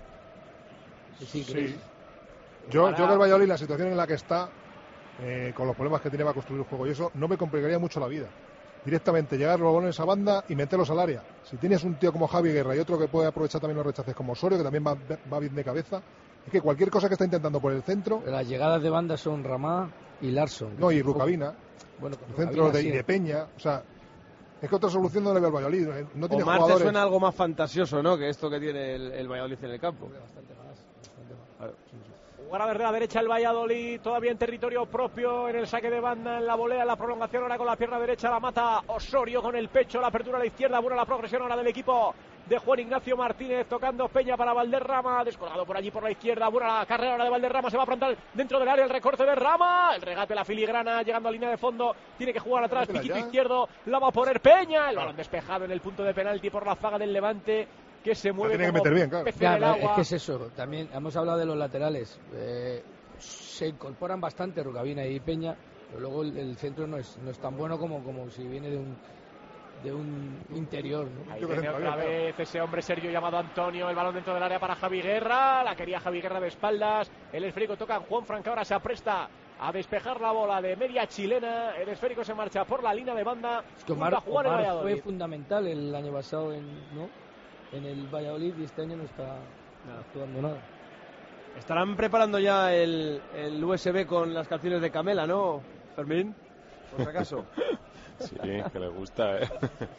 Speaker 9: Sí, sí. Yo, yo que el Valladolid, la situación en la que está, eh, con los problemas que tiene para construir el juego y eso, no me complicaría mucho la vida. Directamente llegar los balones a banda y meterlos al área. Si tienes un tío como Javi Guerra y otro que puede aprovechar también los rechaces como Osorio, que también va, va bien de cabeza, es que cualquier cosa que está intentando por el centro...
Speaker 7: Las llegadas de banda son Ramá y Larsson.
Speaker 9: No, y Rucabina. Bueno, el centro de, sí. de Peña. O sea, es que otra solución no le ve al Valladolid. No tiene
Speaker 3: Omar
Speaker 9: jugadores...
Speaker 3: te suena algo más fantasioso, ¿no?, que esto que tiene el, el Valladolid en el campo.
Speaker 7: Bastante más. Bastante más.
Speaker 3: A ver, sí, sí.
Speaker 4: Jugará desde la derecha el Valladolid, todavía en territorio propio, en el saque de banda, en la volea, en la prolongación, ahora con la pierna derecha la mata Osorio con el pecho, la apertura a la izquierda, buena la progresión ahora del equipo de Juan Ignacio Martínez, tocando Peña para Valderrama, descolgado por allí por la izquierda, buena la carrera ahora de Valderrama, se va a plantar dentro del área, el recorte de Rama, el regate, la filigrana, llegando a línea de fondo, tiene que jugar atrás, piquito izquierdo, la va a poner Peña, el balón despejado en el punto de penalti por la zaga del Levante, que se mueve
Speaker 9: tiene
Speaker 4: como
Speaker 9: que meter bien, claro.
Speaker 7: Claro,
Speaker 4: agua.
Speaker 7: Es que es eso, también hemos hablado de los laterales, eh, se incorporan bastante Rucabina y Peña, pero luego el, el centro no es, no es tan bueno como, como si viene de un de un interior, ¿no?
Speaker 4: Ahí viene otra vez ese hombre Sergio llamado Antonio, el balón dentro del área para Javi Guerra, la quería Javi Guerra de espaldas, el esférico toca Juan Franca, ahora se apresta a despejar la bola de media chilena, el esférico se marcha por la línea de banda,
Speaker 7: es que Omar, Omar fue fundamental el año pasado en, ¿no?, en el Valladolid, y este año no está no. actuando nada.
Speaker 3: Estarán preparando ya el, el U S B con las canciones de Camela, ¿no, Fermín? Por si acaso.
Speaker 8: Sí, que le gusta, ¿eh?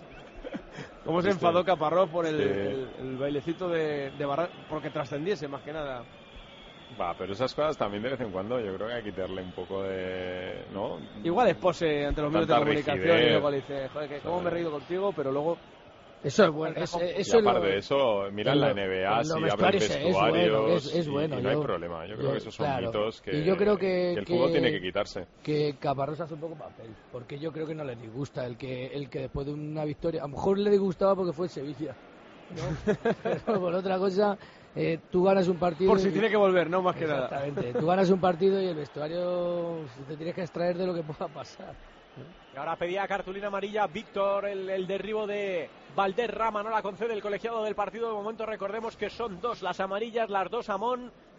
Speaker 3: ¿Cómo se
Speaker 8: este,
Speaker 3: enfadó Caparrós por el,
Speaker 8: sí.
Speaker 3: el, el bailecito de, de Barra, porque trascendiese más que nada?
Speaker 8: Va, pero esas cosas también de vez en cuando yo creo que hay que quitarle un poco de... ¿no?
Speaker 3: Igual es pose ante los medios de comunicación rigidez. Y luego le dice, joder, que cómo me he reído contigo, pero luego...
Speaker 7: Eso es bueno. Es, eso
Speaker 8: y aparte
Speaker 7: lo,
Speaker 8: de eso, mira en la N B A, si abren vestuarios,
Speaker 7: es bueno, es, es bueno,
Speaker 8: y, y no
Speaker 7: yo,
Speaker 8: hay problema. Yo, yo creo que esos son
Speaker 7: claro,
Speaker 8: mitos que,
Speaker 7: y yo creo que,
Speaker 8: que el
Speaker 7: que,
Speaker 8: fútbol tiene que quitarse.
Speaker 7: Que Caparrós hace un poco papel, porque yo creo que no le disgusta el que el que después de una victoria, a lo mejor le disgustaba porque fue el Sevilla, ¿no? Pero por otra cosa, eh, tú ganas un partido...
Speaker 3: Por si
Speaker 7: y,
Speaker 3: tiene que volver, no más que nada.
Speaker 7: Exactamente, tú ganas un partido y el vestuario te tienes que extraer de lo que pueda pasar.
Speaker 4: Y ahora pedía cartulina amarilla Víctor, el, el derribo de Valderrama, no la concede el colegiado del partido. De momento recordemos que son dos las amarillas, las dos Amón,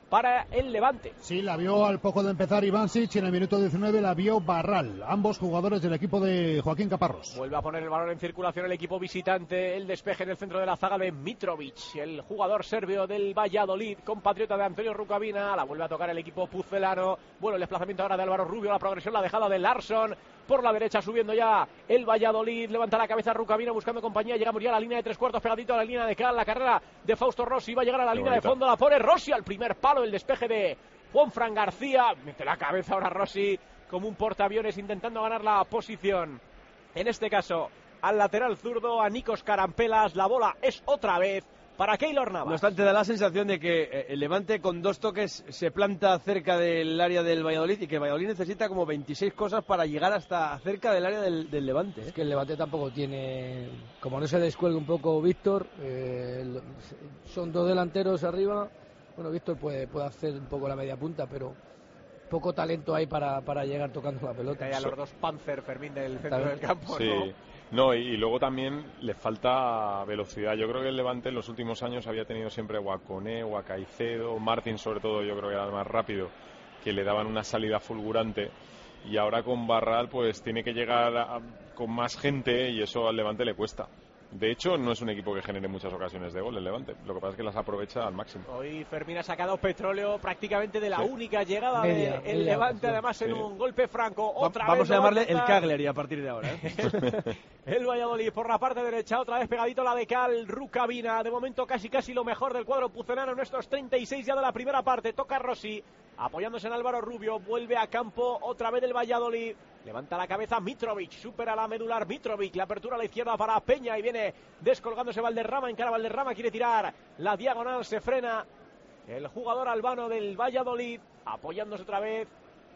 Speaker 4: para el Levante.
Speaker 10: Sí, la vio al poco de empezar Ivansic y en el minuto diecinueve la vio Barral, ambos jugadores del equipo de Joaquín Caparrós.
Speaker 4: Vuelve a poner el balón en circulación el equipo visitante, el despeje en el centro de la zaga de Mitrovic, el jugador serbio del Valladolid, compatriota de Antonio Rukavina, la vuelve a tocar el equipo pucelano. Bueno, el desplazamiento ahora de Álvaro Rubio, la progresión, la dejada de Larsson, por la derecha subiendo ya el Valladolid, levanta la cabeza Rukavina buscando compañía, llegamos ya a la línea de tres cuartos pegadito a la línea de Cal, la carrera de Fausto Rossi, va a llegar a la Qué línea bonita. de fondo, la pone Rossi al primer palo, el despeje de Juanfran García, mete la cabeza ahora Rossi como un portaaviones intentando ganar la posición, en este caso al lateral zurdo, a Nikos Karampelas, la bola es otra vez para Keylor Navas.
Speaker 3: No obstante, da la sensación de que el Levante con dos toques se planta cerca del área del Valladolid y que el Valladolid necesita como veintiséis cosas para llegar hasta cerca del área del, del Levante. ¿eh?
Speaker 7: Es que el Levante tampoco tiene, como no se descuelgue un poco Víctor, eh, son dos delanteros arriba. Bueno, Víctor puede, puede hacer un poco la media punta, pero poco talento hay para, para llegar tocando la pelota.
Speaker 4: Hay a los dos Panzer, Fermín, del centro del campo,
Speaker 8: sí.
Speaker 4: ¿no?
Speaker 8: No, y, y luego también le falta velocidad. Yo creo que el Levante en los últimos años había tenido siempre Guaconé, Guacaicedo, Martín sobre todo, yo creo que era el más rápido, que le daban una salida fulgurante. Y ahora con Barral pues tiene que llegar a, a, con más gente y eso al Levante le cuesta. De hecho, no es un equipo que genere muchas ocasiones de gol el Levante. Lo que pasa es que las aprovecha al máximo.
Speaker 4: Hoy Fermín ha sacado petróleo prácticamente de la sí. única llegada
Speaker 3: media,
Speaker 4: del
Speaker 3: media,
Speaker 4: Levante,
Speaker 3: sí.
Speaker 4: además en sí. un golpe franco. Otra
Speaker 3: Vamos
Speaker 4: vez
Speaker 3: a llamarle el Cagliari a partir de ahora. ¿eh?
Speaker 4: El Valladolid por la parte derecha, otra vez pegadito la de Cal, Rukavina. De momento casi casi lo mejor del cuadro pucelano en estos treinta y seis ya de la primera parte. Toca Rossi, apoyándose en Álvaro Rubio. Vuelve a campo otra vez el Valladolid. Levanta la cabeza Mitrovic, supera la medular Mitrovic, la apertura a la izquierda para Peña y viene descolgándose Valderrama, encara Valderrama, quiere tirar la diagonal, se frena el jugador albano del Valladolid, apoyándose otra vez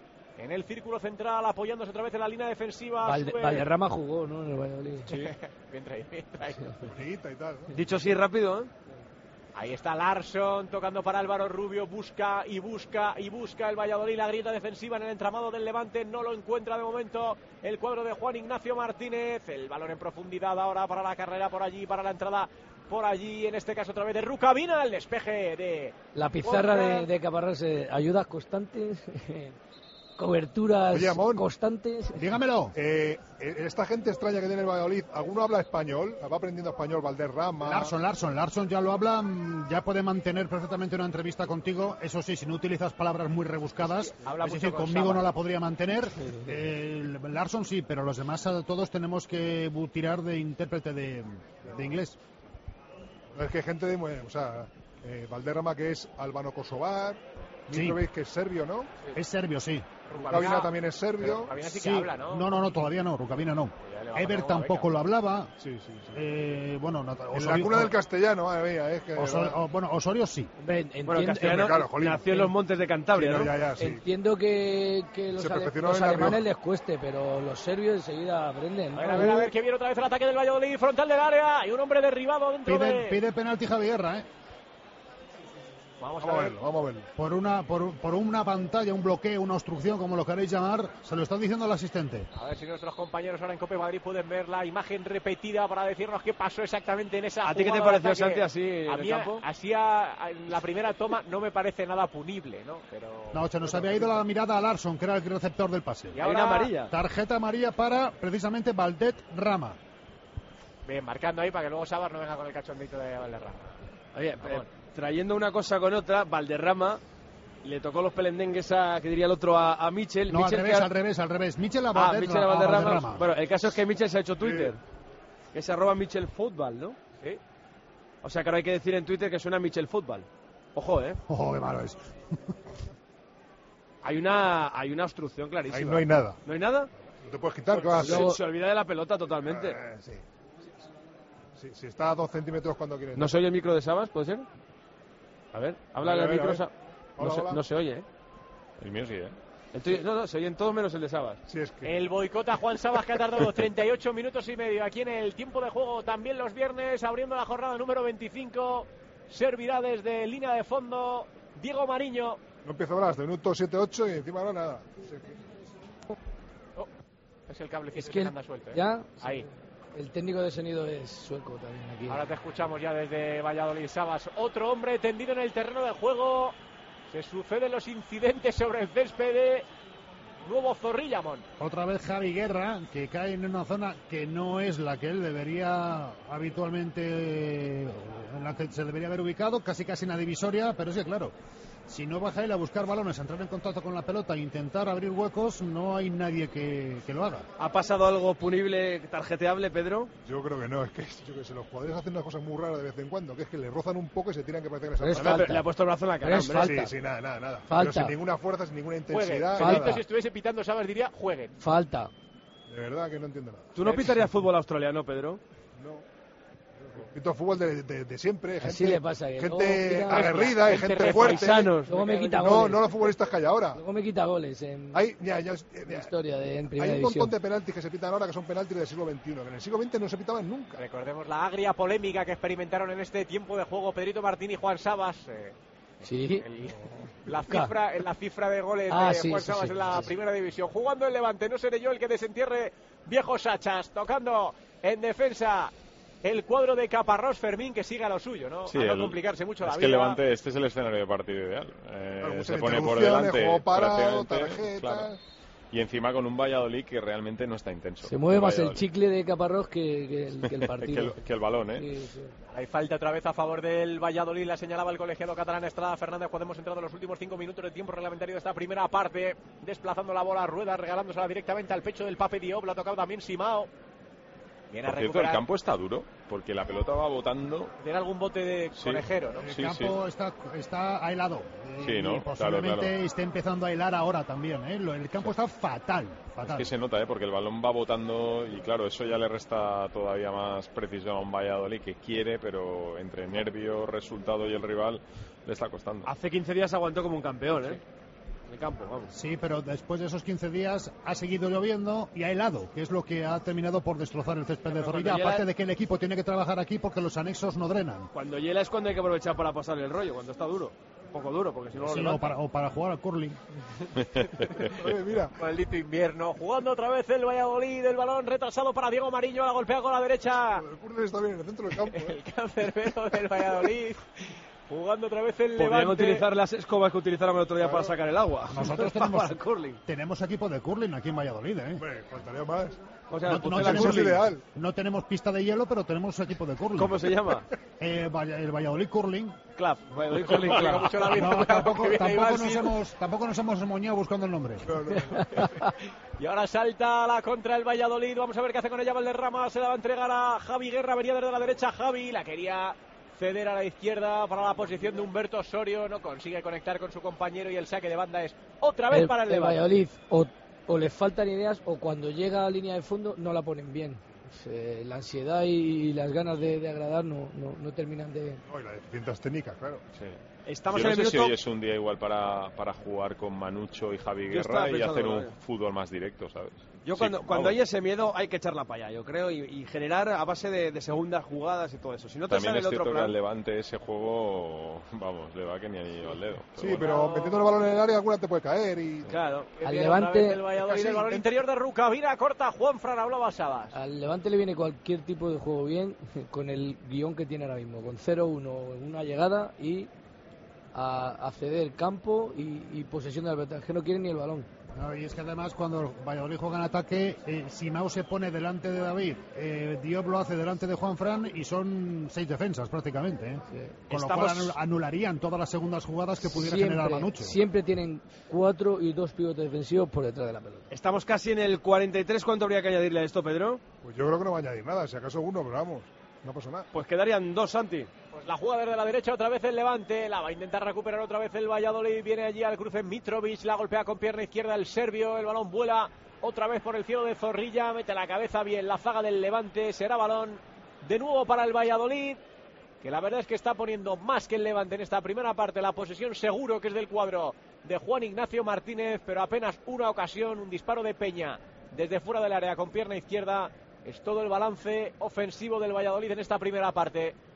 Speaker 4: en el círculo central, apoyándose otra vez en la línea defensiva.
Speaker 7: Valde, Valderrama jugó, ¿no? En el Valladolid.
Speaker 4: Sí, bien traído, bien traído.
Speaker 9: Bonita y tal, ¿no?
Speaker 3: Dicho así rápido, ¿eh?
Speaker 4: Ahí está Larsson tocando para Álvaro Rubio, busca y busca y busca el Valladolid, la grieta defensiva en el entramado del Levante, no lo encuentra de momento el cuadro de Juan Ignacio Martínez, el balón en profundidad ahora para la carrera por allí, para la entrada por allí, en este caso otra vez de Rukavina, el despeje de...
Speaker 7: La pizarra de, de Caparrós, eh, ayudas constantes... coberturas Oye, Amón, constantes.
Speaker 9: Dígamelo. Eh, esta gente extraña que tiene el Valladolid, ¿alguno habla español? ¿Va aprendiendo español? Valderrama.
Speaker 10: Larson, Larson, Larson ya lo habla, ya puede mantener perfectamente una entrevista contigo. Eso sí, si no utilizas palabras muy rebuscadas,
Speaker 4: habla
Speaker 10: es decir, conmigo Saba. No la podría mantener. Eh, Larson sí, pero los demás todos tenemos que tirar de intérprete de, de inglés.
Speaker 9: Es que gente de, o sea, eh, Valderrama que es albano-kosovar,
Speaker 10: sí.
Speaker 9: Mitrovic que es serbio, ¿no?
Speaker 10: Es serbio, sí.
Speaker 9: Rukavina también es serbio.
Speaker 4: Rukavina sí que
Speaker 10: sí.
Speaker 4: habla, ¿no?
Speaker 10: No, no, no, todavía no, Rukavina no. Ever tampoco lo hablaba.
Speaker 9: Sí, sí, sí.
Speaker 10: Eh, bueno, no,
Speaker 9: Osorio, en la cuna del castellano, madre mía, es que...
Speaker 10: Osorio, o, bueno, Osorio sí.
Speaker 7: Ven, entiendo,
Speaker 3: bueno, castellano,
Speaker 9: claro, jolín,
Speaker 3: nació en los montes de Cantabria,
Speaker 9: sí,
Speaker 3: ¿no?
Speaker 9: Ya, ya, sí.
Speaker 7: Entiendo que, que los, ale los alemanes les cueste, pero los serbios enseguida aprenden.
Speaker 4: A ver, a ver, a ver, que viene otra vez el ataque del Valladolid, frontal del área, y un hombre derribado dentro
Speaker 10: pide,
Speaker 4: de...
Speaker 10: Pide penalti Javierra, ¿eh?
Speaker 4: Vamos,
Speaker 9: vamos
Speaker 4: a,
Speaker 9: a verlo, vamos a verlo.
Speaker 10: Por una, por, por una pantalla, un bloqueo, una obstrucción, como lo queréis llamar, se lo está diciendo el asistente.
Speaker 4: A ver si nuestros compañeros ahora en Cope Madrid pueden ver la imagen repetida para decirnos qué pasó exactamente en esa
Speaker 3: ¿A ti qué te pareció, Santi, así en el campo?
Speaker 4: Así a, en la primera toma no me parece nada punible, ¿no? Pero...
Speaker 10: No, se nos había ido la mirada a Larsson, que era el receptor del pase.
Speaker 4: Y ahora...
Speaker 3: una amarilla.
Speaker 10: Tarjeta amarilla para, precisamente, Valderrama.
Speaker 4: Bien, marcando ahí para que luego Sabar no venga con el cachondito de Valderrama.
Speaker 3: Oye, eh, trayendo una cosa con otra, Valderrama le tocó los pelendengues a, que diría el otro, a, a Michel.
Speaker 10: No,
Speaker 3: Michel
Speaker 10: al revés,
Speaker 3: que...
Speaker 10: al revés, al revés. Michel a,
Speaker 3: ah,
Speaker 10: Valderrama,
Speaker 3: Michel a Valderrama.
Speaker 10: a Valderrama.
Speaker 3: Bueno, el caso es que Michel se ha hecho Twitter, sí. que se arroba Michel Football, ¿no?
Speaker 4: Sí.
Speaker 3: O sea que ahora hay que decir en Twitter que suena Michel Football. Ojo, ¿eh?
Speaker 10: Ojo, qué malo es.
Speaker 3: hay una hay una obstrucción clarísima.
Speaker 9: Ahí no hay nada.
Speaker 3: ¿No hay nada?
Speaker 9: No te puedes quitar, ¿qué vas a hacer?
Speaker 3: Luego... Se olvida de la pelota totalmente.
Speaker 9: Eh, sí. Sí, si está a dos centímetros cuando quieres.
Speaker 3: ¿No se oye el micro de Sabas, puede ser? A ver, habla el micro.
Speaker 9: Hola,
Speaker 3: no, se,
Speaker 9: hola.
Speaker 3: no se oye, ¿eh?
Speaker 8: El mío sí, ¿eh?
Speaker 3: Entonces, no, no, se oyen todos menos el de Sabas.
Speaker 9: Sí, es que...
Speaker 4: El boicot a Juan Sabas, que ha tardado treinta y ocho minutos y medio aquí en el tiempo de juego, también los viernes, abriendo la jornada número veinticinco. Servirá desde línea de fondo Diego Mariño.
Speaker 9: No empieza ahora hasta el minuto siete ocho y encima ahora nada. Sí, que...
Speaker 4: oh, es el cablecito
Speaker 7: es que,
Speaker 4: que anda suelto, ¿eh?
Speaker 7: Ya,
Speaker 4: ahí.
Speaker 7: El técnico de sonido es sueco también aquí.
Speaker 4: Ahora te escuchamos ya desde Valladolid, Sabas. Otro hombre tendido en el terreno de juego. Se suceden los incidentes sobre el césped de Nuevo Zorrilla, Mon.
Speaker 10: Otra vez Javi Guerra, que cae en una zona que no es la que él debería habitualmente, en la que se debería haber ubicado, casi casi en la divisoria, pero es que claro, si no baja él a buscar balones, a entrar en contacto con la pelota e intentar abrir huecos, no hay nadie que, que lo haga.
Speaker 3: ¿Ha pasado algo punible, tarjeteable, Pedro?
Speaker 9: Yo creo que no, es que, yo que sé, los jugadores hacen una cosa muy rara de vez en cuando, que es que le rozan un poco y se tiran que parece que les
Speaker 3: han falta. Le ha puesto el brazo en la cara,
Speaker 9: hombre.
Speaker 3: falta.
Speaker 9: Sí, sí, nada, nada, nada.
Speaker 3: Falta.
Speaker 9: Pero sin ninguna fuerza, sin ninguna intensidad.
Speaker 4: Jueguen.
Speaker 9: Nada.
Speaker 4: Si estuviese pitando Sabas diría, jueguen.
Speaker 7: Falta.
Speaker 9: De verdad que no entiendo nada.
Speaker 3: ¿Tú no pitarías fútbol australiano, Pedro?
Speaker 9: No. Pito fútbol de, de, de siempre,
Speaker 7: Así
Speaker 9: gente,
Speaker 7: le pasa, que
Speaker 9: gente
Speaker 7: luego,
Speaker 9: aguerrida, y
Speaker 7: gente
Speaker 9: gente fuerte.
Speaker 7: paisanos. Luego me quita
Speaker 9: no,
Speaker 7: goles.
Speaker 9: no los futbolistas que hay ahora.
Speaker 7: Luego me quita goles en
Speaker 9: hay, ya, ya,
Speaker 7: la
Speaker 9: ya,
Speaker 7: historia de en primera
Speaker 9: hay un
Speaker 7: división.
Speaker 9: montón de penaltis que se pitan ahora que son penaltis del siglo veintiuno, que en el siglo veinte no se pitaban nunca.
Speaker 4: Recordemos la agria polémica que experimentaron en este tiempo de juego Pedrito Martín y Juan Sabas. Eh,
Speaker 7: sí.
Speaker 4: El, la cifra, en la cifra de goles
Speaker 7: ah,
Speaker 4: de
Speaker 7: sí,
Speaker 4: Juan
Speaker 7: sí,
Speaker 4: Sabas
Speaker 7: sí,
Speaker 4: en la
Speaker 7: sí, sí.
Speaker 4: primera división. Jugando el Levante, no seré yo el que desentierre viejos hachas. Tocando en defensa el cuadro de Caparrós, Fermín, que sigue a lo suyo, ¿no?
Speaker 8: Sí,
Speaker 4: a no
Speaker 8: el,
Speaker 4: complicarse mucho la
Speaker 8: es
Speaker 4: vida.
Speaker 8: que el Levante, este es el escenario de partido ideal. Eh,
Speaker 9: claro,
Speaker 8: se pone por delante
Speaker 9: juego parado,
Speaker 8: prácticamente, claro. Y encima con un Valladolid que realmente no está intenso.
Speaker 7: Se mueve más
Speaker 8: Valladolid.
Speaker 7: el chicle de Caparrós que, que, el, que el partido.
Speaker 8: que, el, que el balón, ¿eh?
Speaker 7: Sí, sí.
Speaker 4: Hay falta otra vez a favor del Valladolid, la señalaba el colegiado catalán Estrada Fernández cuando hemos entrado en los últimos cinco minutos de tiempo reglamentario de esta primera parte, desplazando la bola a rueda, regalándosela directamente al pecho del Pape Diop, lo ha tocado también Simao. Viene a
Speaker 8: Por cierto,
Speaker 4: recuperar.
Speaker 8: el campo está duro, porque la pelota va botando.
Speaker 4: Tiene algún bote de
Speaker 8: Sí.
Speaker 4: conejero, ¿no?
Speaker 10: El
Speaker 8: Sí,
Speaker 10: campo
Speaker 8: sí.
Speaker 10: Está, está helado.
Speaker 8: Sí, ¿no?
Speaker 10: Y posiblemente
Speaker 8: Claro, claro.
Speaker 10: esté empezando a helar ahora también. ¿eh? Lo- El campo está fatal,
Speaker 8: Es
Speaker 10: fatal.
Speaker 8: que se nota, ¿eh? Porque el balón va botando y claro, eso ya le resta todavía más precisión a un Valladolid que quiere, pero entre nervio, resultado y el rival le está costando.
Speaker 3: Hace quince días aguantó como un campeón, ¿eh? En el campo, vamos.
Speaker 10: Sí, pero después de esos quince días ha seguido lloviendo y ha helado, que es lo que ha terminado por destrozar el césped de
Speaker 3: Pero
Speaker 10: Zorrilla.
Speaker 3: cuando
Speaker 10: Aparte
Speaker 3: hiela-
Speaker 10: de que el equipo tiene que trabajar aquí porque los anexos no drenan.
Speaker 3: Cuando hiela es cuando hay que aprovechar para pasarle el rollo, cuando está duro. Un poco duro, porque si no lo
Speaker 10: Sí, o,
Speaker 3: levanta.
Speaker 10: para, o para jugar al curling.
Speaker 9: Oye, mira.
Speaker 4: Maldito invierno. Jugando otra vez el Valladolid, el balón retrasado para Diego Mariño, la golpea con la derecha.
Speaker 9: El Curler está bien en el centro del campo. ¿eh?
Speaker 4: El cancerbero del Valladolid. Jugando otra vez el
Speaker 3: Podrían
Speaker 4: Levante.
Speaker 3: utilizar las escobas que utilizaron el otro día para sacar el agua.
Speaker 10: Nosotros
Speaker 3: Para
Speaker 10: tenemos,
Speaker 3: el curling.
Speaker 10: tenemos equipo de curling aquí en Valladolid. ¿eh?
Speaker 9: Hombre, faltaría más.
Speaker 3: O sea,
Speaker 10: No,
Speaker 3: pues
Speaker 10: no
Speaker 3: el
Speaker 10: tenemos,
Speaker 9: curling ideal.
Speaker 10: no tenemos pista de hielo, pero tenemos equipo de curling.
Speaker 3: ¿Cómo se llama?
Speaker 10: Eh, Valla- el Valladolid Curling.
Speaker 3: Club. Valladolid Curling
Speaker 4: Juega
Speaker 3: Club.
Speaker 4: mucho la vida,
Speaker 10: No, tampoco,
Speaker 4: que viene
Speaker 10: tampoco,
Speaker 4: Iván,
Speaker 10: nos
Speaker 4: sí.
Speaker 10: hemos, tampoco nos hemos moñado buscando el nombre.
Speaker 9: No, no.
Speaker 4: Y ahora salta la contra el Valladolid. Vamos a ver qué hace con ella Valderrama. Se la va a entregar a Javi Guerra. Venía desde la derecha Javi. La quería ceder a la izquierda para la posición de Humberto Osorio. No consigue conectar con su compañero y el saque de banda es otra vez
Speaker 7: El,
Speaker 4: para el
Speaker 7: el
Speaker 4: Levante.
Speaker 7: Valladolid o, o les faltan ideas o cuando llega a línea de fondo no la ponen bien. Eh, la ansiedad y, y las ganas de, de agradar no, no, no terminan de...
Speaker 9: No, y las deficiencias técnicas, claro.
Speaker 8: Sí.
Speaker 3: Estamos
Speaker 8: Yo
Speaker 3: en
Speaker 8: no
Speaker 3: el
Speaker 8: sé si
Speaker 3: minuto...
Speaker 8: hoy es un día igual para, para jugar con Manucho y Javi
Speaker 3: Yo estaba
Speaker 8: Guerra y
Speaker 3: pensando
Speaker 8: hacer un
Speaker 3: también.
Speaker 8: fútbol más directo, ¿sabes?
Speaker 3: Yo
Speaker 8: Sí,
Speaker 3: cuando, cuando
Speaker 8: vamos.
Speaker 3: hay ese miedo hay que echarla para allá, yo creo, y, y generar a base de, de segundas jugadas y todo eso. Si no te
Speaker 8: También
Speaker 3: sale
Speaker 8: es
Speaker 3: el
Speaker 8: cierto
Speaker 3: otro
Speaker 8: que al
Speaker 3: plan...
Speaker 8: Levante ese juego, vamos, le va que ni anillo al dedo.
Speaker 9: Sí,
Speaker 8: bueno.
Speaker 9: pero metiendo el balón en el área alguna te puede caer y...
Speaker 3: Claro.
Speaker 4: Que
Speaker 7: Al
Speaker 4: viene
Speaker 7: Levante-
Speaker 4: otra vez el Valladolid,
Speaker 9: Casi
Speaker 4: el balón
Speaker 9: intenta-
Speaker 4: interior de Rucavina, corta Juan Fran, hablaba Sabas.
Speaker 7: Al Levante le viene cualquier tipo de juego bien con el guión que tiene ahora mismo, con cero uno en una llegada y a, a ceder campo y, y posesión de la pelota. Es que no quieren ni el balón.
Speaker 10: No, y es que además cuando el Valladolid juega en ataque, eh, Simao se pone delante de David, eh, Diop lo hace delante de Juan Fran y son seis defensas prácticamente. ¿eh?
Speaker 7: Sí.
Speaker 10: Con
Speaker 3: Estamos-
Speaker 10: lo cual anul- anularían todas las segundas jugadas que pudiera
Speaker 7: Siempre,
Speaker 10: generar Manucho.
Speaker 7: siempre tienen cuatro y dos pivotes defensivos por detrás de la pelota.
Speaker 3: Estamos casi en el cuarenta y tres. ¿Cuánto habría que añadirle a esto, Pedro?
Speaker 9: Pues yo creo que no va a añadir nada, si acaso uno, pero vamos, no pasa nada.
Speaker 3: Pues quedarían dos, Santi.
Speaker 4: Pues la juega desde la derecha otra vez el Levante, la va a intentar recuperar otra vez el Valladolid, viene allí al cruce Mitrovic, la golpea con pierna izquierda el serbio, el balón vuela otra vez por el cielo de Zorrilla, mete la cabeza bien la zaga del Levante, será balón de nuevo para el Valladolid, que la verdad es que está poniendo más que el Levante en esta primera parte, la posesión seguro que es del cuadro de Juan Ignacio Martínez, pero apenas una ocasión, un disparo de Peña desde fuera del área con pierna izquierda, es todo el balance ofensivo del Valladolid en esta primera parte.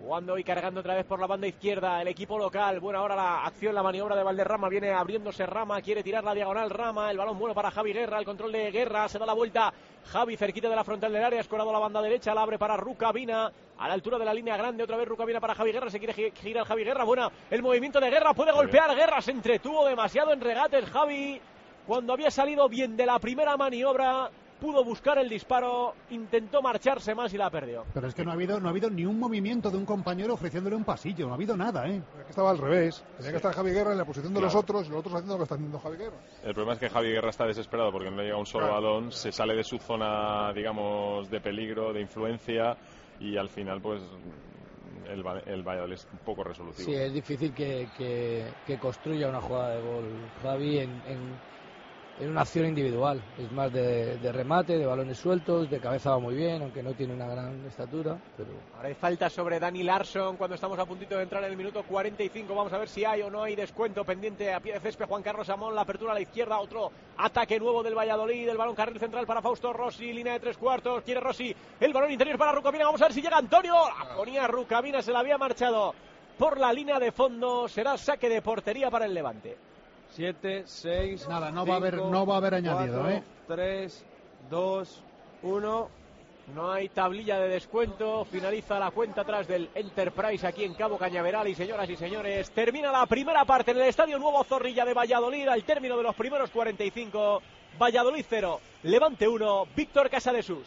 Speaker 4: Jugando y cargando otra vez por la banda izquierda el equipo local. Bueno, ahora la acción, la maniobra de Valderrama. Viene abriéndose Rama, quiere tirar la diagonal Rama. El balón bueno para Javi Guerra, el control de Guerra. Se da la vuelta Javi cerquita de la frontal del área. Ha escorado la banda derecha, la abre para Rukavina. A la altura de la línea grande, otra vez Rukavina para Javi Guerra. Se quiere girar Javi Guerra. Bueno, el movimiento de Guerra puede golpear. Guerra se entretuvo demasiado en regates Javi. Cuando había salido bien de la primera maniobra, pudo buscar el disparo, intentó marcharse más y la perdió.
Speaker 10: Pero es que no ha habido no ha habido ni un movimiento de un compañero ofreciéndole un pasillo, no ha habido nada, ¿eh?
Speaker 9: Es que estaba al revés. Tenía
Speaker 8: Sí.
Speaker 9: que estar Javi Guerra en la posición de
Speaker 8: Claro.
Speaker 9: los otros y los otros haciendo lo que está haciendo Javi Guerra.
Speaker 8: El problema es que Javi Guerra está desesperado porque no le llega un solo
Speaker 9: Claro.
Speaker 8: balón, se sale de su zona, digamos, de peligro, de influencia, y al final, pues, el, Va- el Valladolid es un poco resolutivo.
Speaker 7: Sí, es difícil que, que, que construya una jugada de gol Javi en, en, en una acción individual. Es más de, de remate, de balones sueltos, de cabeza va muy bien, aunque no tiene una gran estatura. Pero
Speaker 4: Ahora hay falta sobre Dani Larsson cuando estamos a puntito de entrar en el minuto cuarenta y cinco. Vamos a ver si hay o no hay descuento pendiente a pie de césped. Juan Carlos Amón, la apertura a la izquierda, otro ataque nuevo del Valladolid. El balón carril central para Fausto Rossi, línea de tres cuartos. Quiere Rossi, el balón interior para Rukavina. Vamos a ver si llega Antonio. La ponía Rukavina, se la había marchado por la línea de fondo. Será saque de portería para el Levante.
Speaker 3: siete, seis,
Speaker 10: Nada, no va a haber no va a haber añadido, ¿eh?
Speaker 3: tres, dos, uno.
Speaker 4: No hay tablilla de descuento. Finaliza la cuenta atrás del Enterprise aquí en Cabo Cañaveral. Y señoras y señores, termina la primera parte en el Estadio Nuevo Zorrilla de Valladolid. Al término de los primeros cuarenta y cinco, Valladolid cero, Levante uno, Víctor Casadesús.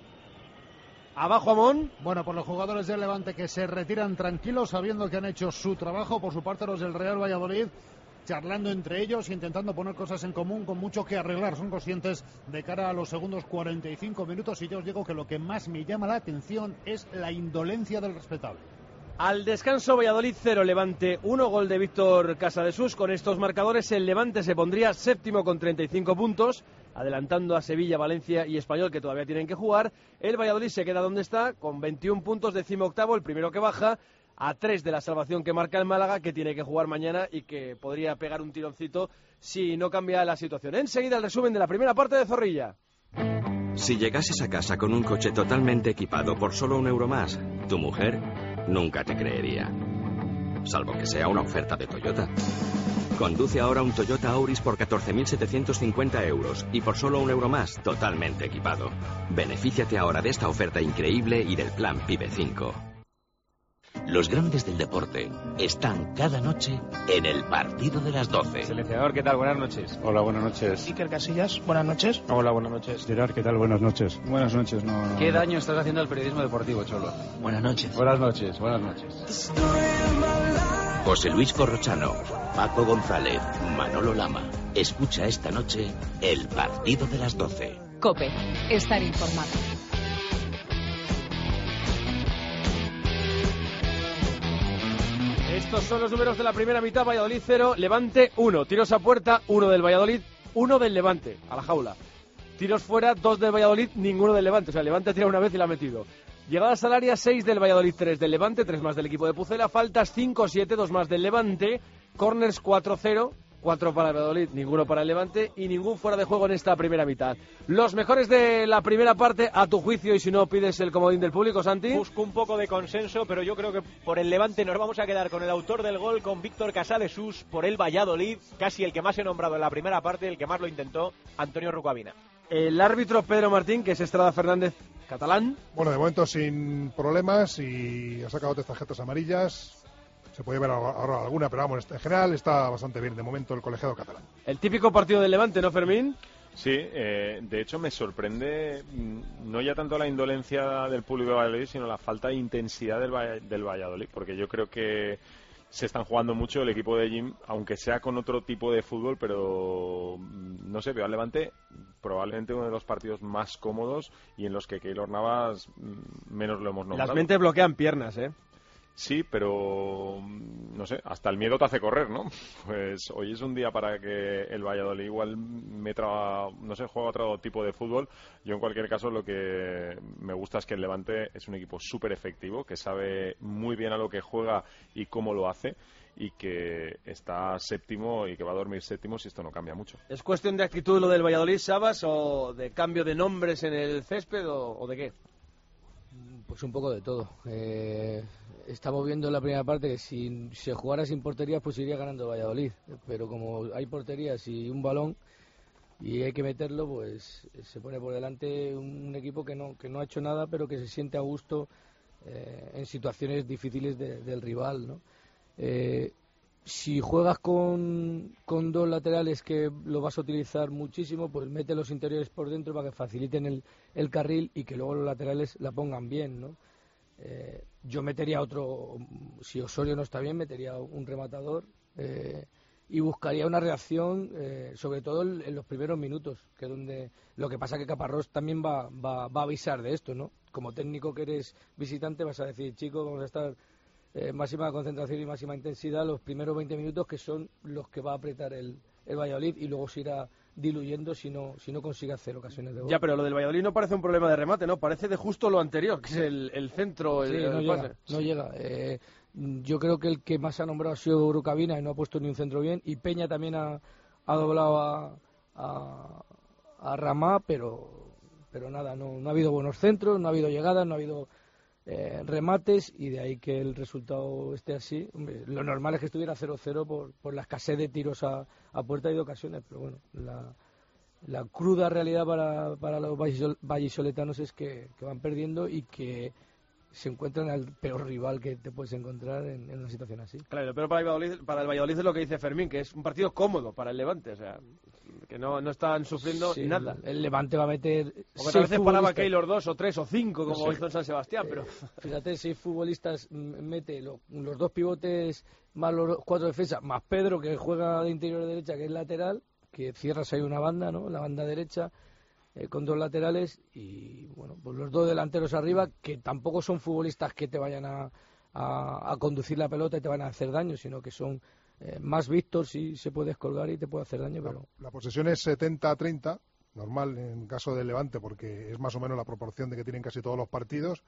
Speaker 3: Abajo Amón.
Speaker 10: Bueno, por los jugadores del Levante que se retiran tranquilos sabiendo que han hecho su trabajo. Por su parte los del Real Valladolid charlando entre ellos, intentando poner cosas en común, con mucho que arreglar. Son conscientes de cara a los segundos cuarenta y cinco minutos, y yo os digo que lo que más me llama la atención es la indolencia del respetable.
Speaker 3: Al descanso, Valladolid cero, Levante uno, gol de Víctor Casadesús. Con estos marcadores el Levante se pondría séptimo con treinta y cinco puntos, adelantando a Sevilla, Valencia y Español, que todavía tienen que jugar. El Valladolid se queda donde está, con veintiún puntos, decimoctavo, el primero que baja, a tres de la salvación que marca el Málaga, que tiene que jugar mañana y que podría pegar un tironcito si no cambia la situación. Enseguida el resumen de la primera parte de Zorrilla.
Speaker 14: Si llegases a casa con un coche totalmente equipado por solo un euro más, tu mujer nunca te creería. Salvo que sea una oferta de Toyota. Conduce ahora un Toyota Auris por catorce mil setecientos cincuenta euros y por solo un euro más, totalmente equipado. Benefíciate ahora de esta oferta increíble y del plan PIBE cinco.
Speaker 15: Los grandes del deporte están cada noche en el partido de las doce.
Speaker 16: Seleccionador, ¿qué tal? Buenas noches.
Speaker 17: Hola, buenas noches.
Speaker 16: Iker Casillas, buenas noches.
Speaker 17: Hola, buenas noches. Gerard, ¿qué tal? Buenas noches. Buenas noches. No, no,
Speaker 16: ¿Qué
Speaker 17: no.
Speaker 16: daño estás haciendo al periodismo deportivo, Cholo?
Speaker 15: Buenas noches.
Speaker 17: Buenas noches, buenas noches.
Speaker 15: José Luis Corrochano, Paco González, Manolo Lama. Escucha esta noche el partido de las doce.
Speaker 18: COPE, estar informado.
Speaker 3: Estos son los números de la primera mitad. Valladolid cero, Levante uno. Tiros a puerta, uno del Valladolid, uno del Levante, a la jaula. Tiros fuera, dos del Valladolid, ninguno del Levante. O sea, el Levante ha tirado una vez y la ha metido. Llegadas al área, seis del Valladolid, tres del Levante, tres más del equipo de Pucela. Faltas cinco siete, dos más del Levante. Corners cuatro cero, cuatro para el Valladolid, ninguno para el Levante y ningún fuera de juego en esta primera mitad. Los mejores de la primera parte, a tu juicio, y si no pides el comodín del público, Santi.
Speaker 4: Busco un poco de consenso, pero yo creo que por el Levante nos vamos a quedar con el autor del gol, con Víctor Casadesús. Por el Valladolid, casi el que más he nombrado en la primera parte, el que más lo intentó, Antonio Rukavina.
Speaker 3: El árbitro Pedro Martín, que es Estrada Fernández, catalán.
Speaker 9: Bueno, de momento sin problemas y ha sacado tres tarjetas amarillas. Se puede ver ahora alguna, pero vamos, en general está bastante bien de momento el colegiado catalán.
Speaker 3: El típico partido del Levante, ¿no, Fermín?
Speaker 8: Sí, eh, de hecho me sorprende mm, no ya tanto la indolencia del público de Valladolid, sino la falta de intensidad del, Va- del Valladolid, porque yo creo que se están jugando mucho el equipo de Jim, aunque sea con otro tipo de fútbol, pero mm, no sé, veo al Levante probablemente uno de los partidos más cómodos y en los que Keylor Navas mm, menos lo hemos nombrado.
Speaker 3: Las mentes bloquean piernas, ¿eh?
Speaker 8: Sí, pero no sé, hasta el miedo te hace correr, ¿no? Pues hoy es un día para que el Valladolid igual meta, no sé, juega otro tipo de fútbol. Yo en cualquier caso lo que me gusta es que el Levante es un equipo súper efectivo, que sabe muy bien a lo que juega y cómo lo hace, y que está séptimo y que va a dormir séptimo si esto no cambia mucho.
Speaker 3: ¿Es cuestión de actitud lo del Valladolid, Sabas, o de cambio de nombres en el césped, o, o de qué?
Speaker 7: Pues un poco de todo. Eh, estamos viendo en la primera parte que si se jugara sin porterías, pues iría ganando Valladolid. Pero como hay porterías y un balón y hay que meterlo, pues se pone por delante un equipo que no que no ha hecho nada, pero que se siente a gusto eh, en situaciones difíciles de, del rival, ¿no? Eh, si juegas con, con dos laterales que lo vas a utilizar muchísimo, pues mete los interiores por dentro para que faciliten el, el carril y que luego los laterales la pongan bien, ¿no? Eh, yo metería otro, si Osorio no está bien, metería un rematador eh, y buscaría una reacción, eh, sobre todo en, en los primeros minutos, que es donde lo que pasa que Caparrós también va, va, va a avisar de esto, ¿no? Como técnico que eres visitante vas a decir, chicos, vamos a estar Eh, máxima concentración y máxima intensidad los primeros veinte minutos, que son los que va a apretar el, el Valladolid, y luego se irá diluyendo si no si no consigue hacer ocasiones de gol.
Speaker 3: Ya, pero lo del Valladolid no parece un problema de remate, ¿no? Parece de justo lo anterior, que es el, el centro, el,
Speaker 7: sí, no
Speaker 3: el
Speaker 7: llega,
Speaker 3: pase.
Speaker 7: no llega. Eh, yo creo que el que más ha nombrado ha sido Rucabina y no ha puesto ni un centro bien, y Peña también ha, ha doblado a, a, a Ramá, pero pero nada, no, no ha habido buenos centros, no ha habido llegadas, no ha habido Eh, remates, y de ahí que el resultado esté así. Hombre, lo normal es que estuviera cero cero por, por la escasez de tiros a, a puerta y de ocasiones, pero bueno, la, la cruda realidad para, para los vallisoletanos es que, que van perdiendo y que se encuentran al peor rival que te puedes encontrar en, en una situación así.
Speaker 3: Claro, pero para el, Valladolid, para el Valladolid es lo que dice Fermín, que es un partido cómodo para el Levante, o sea, que no, no están sufriendo
Speaker 7: sí,
Speaker 3: nada.
Speaker 7: El, el Levante va a meter
Speaker 3: Porque a veces paraba
Speaker 7: que
Speaker 3: Keylor dos o tres o cinco, como
Speaker 7: sí.
Speaker 3: hizo en San Sebastián, pero...
Speaker 7: Fíjate, seis futbolistas mete lo, los dos pivotes más los cuatro defensas, más Pedro, que juega de interior derecha, que es lateral, que cierras ahí una banda, ¿no? La banda derecha, eh, con dos laterales, y bueno, pues los dos delanteros arriba, que tampoco son futbolistas que te vayan a, a, a conducir la pelota y te van a hacer daño, sino que son eh, más Víctor, si se puede descolgar y te puede hacer daño, pero...
Speaker 9: La, la posesión es setenta a treinta, normal en caso del Levante, porque es más o menos la proporción de que tienen casi todos los partidos,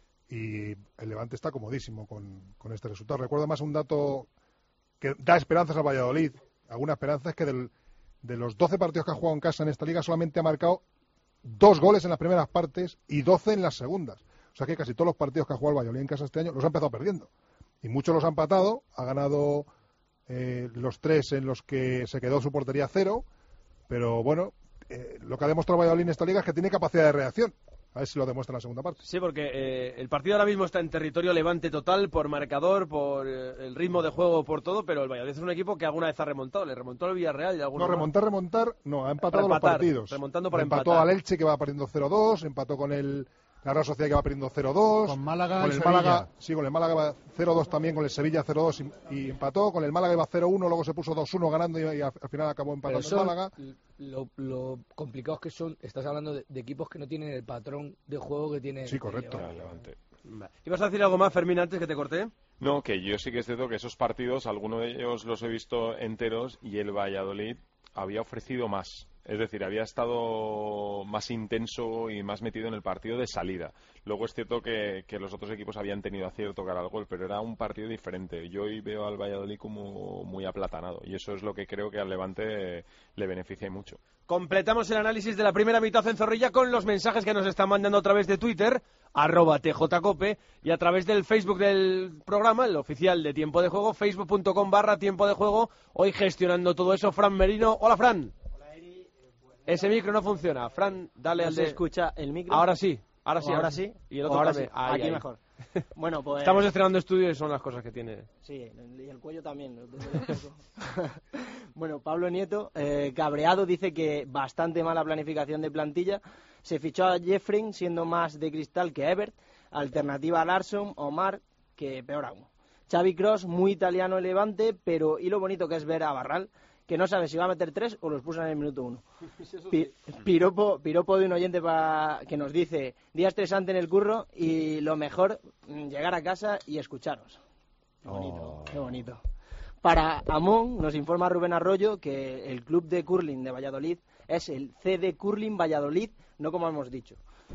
Speaker 9: y el Levante está comodísimo con, con este resultado. Recuerdo más un dato que da esperanzas al Valladolid, alguna esperanza, es que del, de los doce partidos que ha jugado en casa en esta liga solamente ha marcado dos goles en las primeras partes y doce en las segundas. O sea que casi todos los partidos que ha jugado el Valladolid en casa este año los ha empezado perdiendo, y muchos los ha empatado. Ha ganado eh, los tres en los que se quedó su portería a cero, pero bueno, eh, lo que ha demostrado Valladolid en esta liga es que tiene capacidad de reacción. A ver si lo demuestra en la segunda parte.
Speaker 3: Sí, porque eh, el partido ahora mismo está en territorio Levante total, por marcador, por eh, el ritmo de juego, por todo, pero el Valladolid es un equipo que alguna vez ha remontado. Le remontó al Villarreal y alguna
Speaker 9: No, remontar, remontar, no, ha empatado
Speaker 3: Para empatar,
Speaker 9: los partidos.
Speaker 3: remontando para
Speaker 9: empató
Speaker 3: empatar.
Speaker 9: al Elche, que va perdiendo cero dos, empató con el la Real Sociedad, que va perdiendo cero dos.
Speaker 10: Con Málaga
Speaker 9: con
Speaker 10: y
Speaker 9: el
Speaker 10: Sevilla.
Speaker 9: Málaga, sí, con el Málaga va cero dos también, con el Sevilla cero dos y, y empató. Con el Málaga iba cero uno, luego se puso dos uno ganando y, y al final acabó empatando
Speaker 7: Pero
Speaker 9: el
Speaker 7: son,
Speaker 9: Málaga.
Speaker 7: lo, lo complicados que son, estás hablando de, de equipos que no tienen el patrón de juego que tiene.
Speaker 9: Sí, correcto.
Speaker 7: el
Speaker 8: Levante.
Speaker 3: Vale. ¿Ibas a decir algo más, Fermín, antes que te corté?
Speaker 8: No, que yo sí que es cierto que esos partidos, algunos de ellos los he visto enteros, y el Valladolid había ofrecido más. Es decir, había estado más intenso y más metido en el partido de salida. Luego es cierto que, que los otros equipos habían tenido acierto cara al gol, pero era un partido diferente. Yo hoy veo al Valladolid como muy aplatanado, y eso es lo que creo que al Levante le beneficia mucho.
Speaker 3: Completamos el análisis de la primera mitad en Zorrilla con los mensajes que nos están mandando a través de Twitter, arroba tjcope, y a través del Facebook del programa, el oficial de Tiempo de Juego, facebook.com barra Tiempo de Juego. Hoy gestionando todo eso, Fran Merino. Hola, Fran. Ese micro no funciona. Fran, dale
Speaker 19: ¿No
Speaker 3: al
Speaker 19: se
Speaker 3: de...
Speaker 19: escucha el micro?
Speaker 3: Ahí sí. Ahora sí,
Speaker 19: ¿O
Speaker 3: ahora
Speaker 19: ahora
Speaker 3: sí.
Speaker 19: sí?
Speaker 3: Y el
Speaker 19: ¿O
Speaker 3: otro
Speaker 19: ahora
Speaker 3: también.
Speaker 19: sí?
Speaker 3: Ahí,
Speaker 19: Aquí
Speaker 3: ahí.
Speaker 19: mejor. Bueno, pues...
Speaker 3: Estamos estrenando estudio y son las cosas que tiene.
Speaker 19: Sí, y el cuello también. Lo tengo un poco. Bueno, Pablo Nieto, eh, cabreado, dice que bastante mala planificación de plantilla. Se fichó a Jeffrey, siendo más de cristal que Ebert. Alternativa a Larsson, Omar, que peor aún. Xavi Cross, muy italiano el Levante, pero y lo bonito que es ver a Barral, que no sabe si va a meter tres o los puso en el minuto uno. Pi, piropo, piropo de un oyente pa, que nos dice, día estresante en el curro y lo mejor, llegar a casa y escucharos. Qué bonito, oh. Qué bonito. Para Amón, nos informa Rubén Arroyo que el club de curling de Valladolid es el C D Curling Valladolid, no como hemos dicho.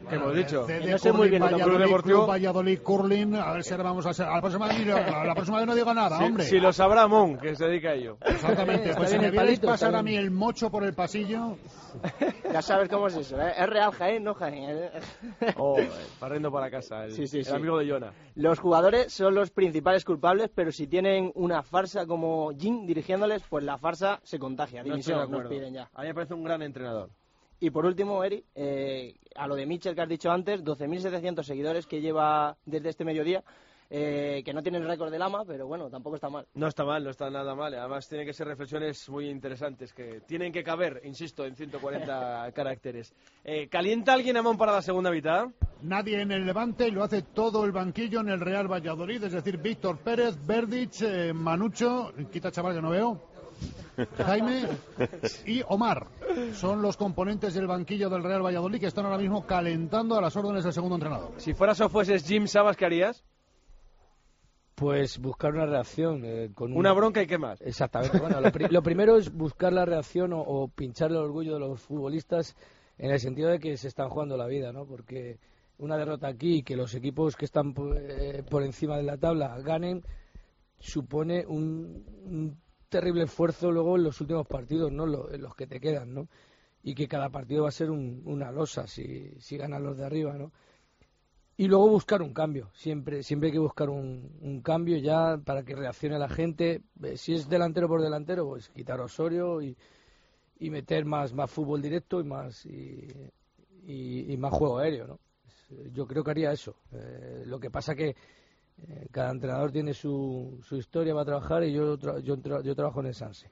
Speaker 3: ¿Qué hemos dicho?
Speaker 10: De, de
Speaker 3: no sé muy bien.
Speaker 10: Valladolid,
Speaker 3: Club Deportivo
Speaker 10: Club Valladolid Curling, a ver si ahora vamos a ser... A la próxima vez, a la próxima vez no digo nada,
Speaker 3: si,
Speaker 10: hombre.
Speaker 3: Si lo sabrá Mon, que se dedica a ello.
Speaker 10: Exactamente. Pues si me vierais pasar a mí el mocho por el pasillo...
Speaker 19: Ya sabes cómo es eso, ¿eh? Es Real Jaén, no Jaén. ¿eh?
Speaker 3: Oh, barriendo para casa, el,
Speaker 19: sí, sí,
Speaker 3: el
Speaker 19: sí.
Speaker 3: amigo de Jonah.
Speaker 19: Los jugadores son los principales culpables, pero si tienen una farsa como Jim dirigiéndoles, pues la farsa se contagia. Dimisión,
Speaker 3: no
Speaker 19: nos piden ya.
Speaker 3: A mí me parece un gran entrenador.
Speaker 19: Y por último, Eri, eh, a lo de Mitchell que has dicho antes, doce mil setecientos seguidores que lleva desde este mediodía, eh, que no tiene el récord del ama, pero bueno, tampoco está mal.
Speaker 3: No está mal, no está nada mal. Además, tienen que ser reflexiones muy interesantes, que tienen que caber, insisto, en ciento cuarenta caracteres. Eh, ¿Calienta alguien a Mon para la segunda mitad?
Speaker 10: Nadie en el Levante, y lo hace todo el banquillo en el Real Valladolid, es decir, Víctor Pérez, Verdic, eh, Manucho, quita chaval que no veo, Jaime y Omar. Son los componentes del banquillo del Real Valladolid que están ahora mismo calentando a las órdenes del segundo entrenador.
Speaker 3: Si fueras o fueses Jim Sabas, ¿qué harías?
Speaker 7: Pues buscar una reacción. Eh, con
Speaker 3: una
Speaker 7: un...
Speaker 3: bronca y qué más.
Speaker 7: Exactamente. Bueno, lo, pri lo primero es buscar la reacción o, o pinchar el orgullo de los futbolistas en el sentido de que se están jugando la vida, ¿no? Porque una derrota aquí y que los equipos que están eh, por encima de la tabla ganen supone un, un terrible esfuerzo luego en los últimos partidos, ¿no? Lo, en los que te quedan, ¿no? Y que cada partido va a ser un, una losa si, si ganan los de arriba, ¿no? Y luego buscar un cambio, siempre siempre hay que buscar un, un cambio ya para que reaccione la gente. Si es delantero por delantero, pues quitar a Osorio y, y meter más, más fútbol directo y más y, y, y más juego aéreo, ¿no? Yo creo que haría eso. Eh, lo que pasa que eh, cada entrenador tiene su, su historia para trabajar y yo, tra yo, tra yo trabajo en el Sanse.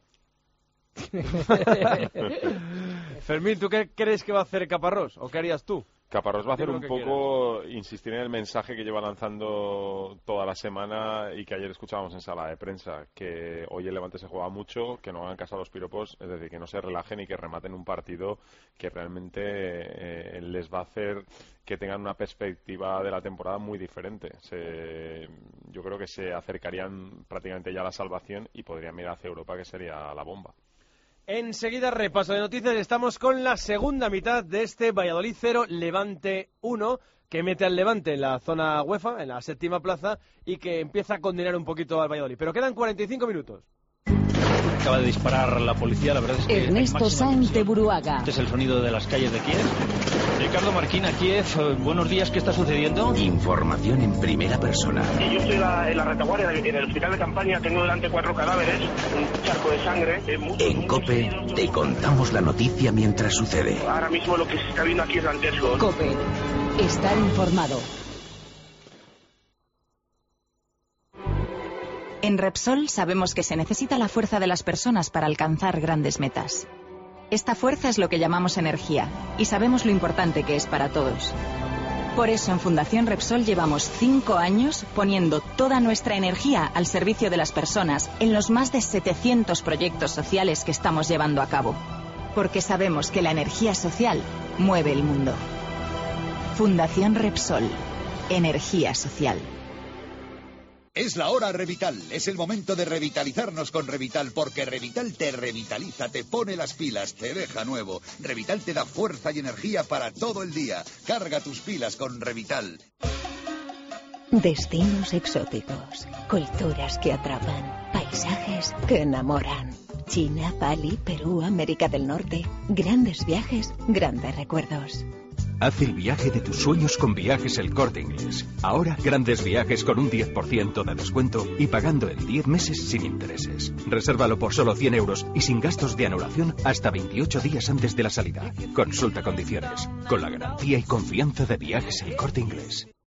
Speaker 3: Fermín, ¿tú qué crees que va a hacer Caparrós? ¿O qué harías tú?
Speaker 8: Caparrós va a hacer un poco insistir en el mensaje que lleva lanzando toda la semana y que ayer escuchábamos en sala de prensa, que hoy el Levante se juega mucho, que no hagan caso a los piropos, es decir, que no se relajen y que rematen un partido que realmente eh, les va a hacer que tengan una perspectiva de la temporada muy diferente. Se, yo creo que se acercarían prácticamente ya a la salvación y podrían mirar hacia Europa, que sería la bomba.
Speaker 3: Enseguida, repaso de noticias. Estamos con la segunda mitad de este Valladolid cero, Levante uno, que mete al Levante en la zona UEFA, en la séptima plaza, y que empieza a condenar un poquito al Valladolid. Pero quedan cuarenta y cinco minutos.
Speaker 20: Acaba de disparar la policía, la verdad es que...
Speaker 18: Ernesto Sáenz de Buruaga.
Speaker 20: Este es el sonido de las calles de Kiev. Ricardo Marquina, Kiev, buenos días, ¿qué está sucediendo?
Speaker 15: Información en primera persona.
Speaker 21: Sí, yo estoy la, en la retaguardia, en el hospital de campaña, tengo delante cuatro cadáveres, un charco de sangre. Eh, muchos,
Speaker 15: en COPE heridos. Te contamos la noticia mientras sucede.
Speaker 21: Ahora mismo lo que se está viendo aquí es dantesco.
Speaker 18: COPE, estar informado. En Repsol sabemos que se necesita la fuerza de las personas para alcanzar grandes metas. Esta fuerza es lo que llamamos energía, y sabemos lo importante que es para todos. Por eso en Fundación Repsol llevamos cinco años poniendo toda nuestra energía al servicio de las personas en los más de setecientos proyectos sociales que estamos llevando a cabo. Porque sabemos que la energía social mueve el mundo. Fundación Repsol. Energía social.
Speaker 22: Es la hora Revital, es el momento de revitalizarnos con Revital, porque Revital te revitaliza, te pone las pilas, te deja nuevo. Revital te da fuerza y energía para todo el día. Carga tus pilas con Revital.
Speaker 23: Destinos exóticos, culturas que atrapan, paisajes que enamoran. China, Bali, Perú, América del Norte. Grandes viajes, grandes recuerdos.
Speaker 13: Haz el viaje de tus sueños con Viajes El Corte Inglés. Ahora, grandes viajes con un diez por ciento de descuento y pagando en diez meses sin intereses. Resérvalo por solo cien euros y sin gastos de anulación hasta veintiocho días antes de la salida. Consulta condiciones. Con la garantía y confianza de Viajes El Corte Inglés.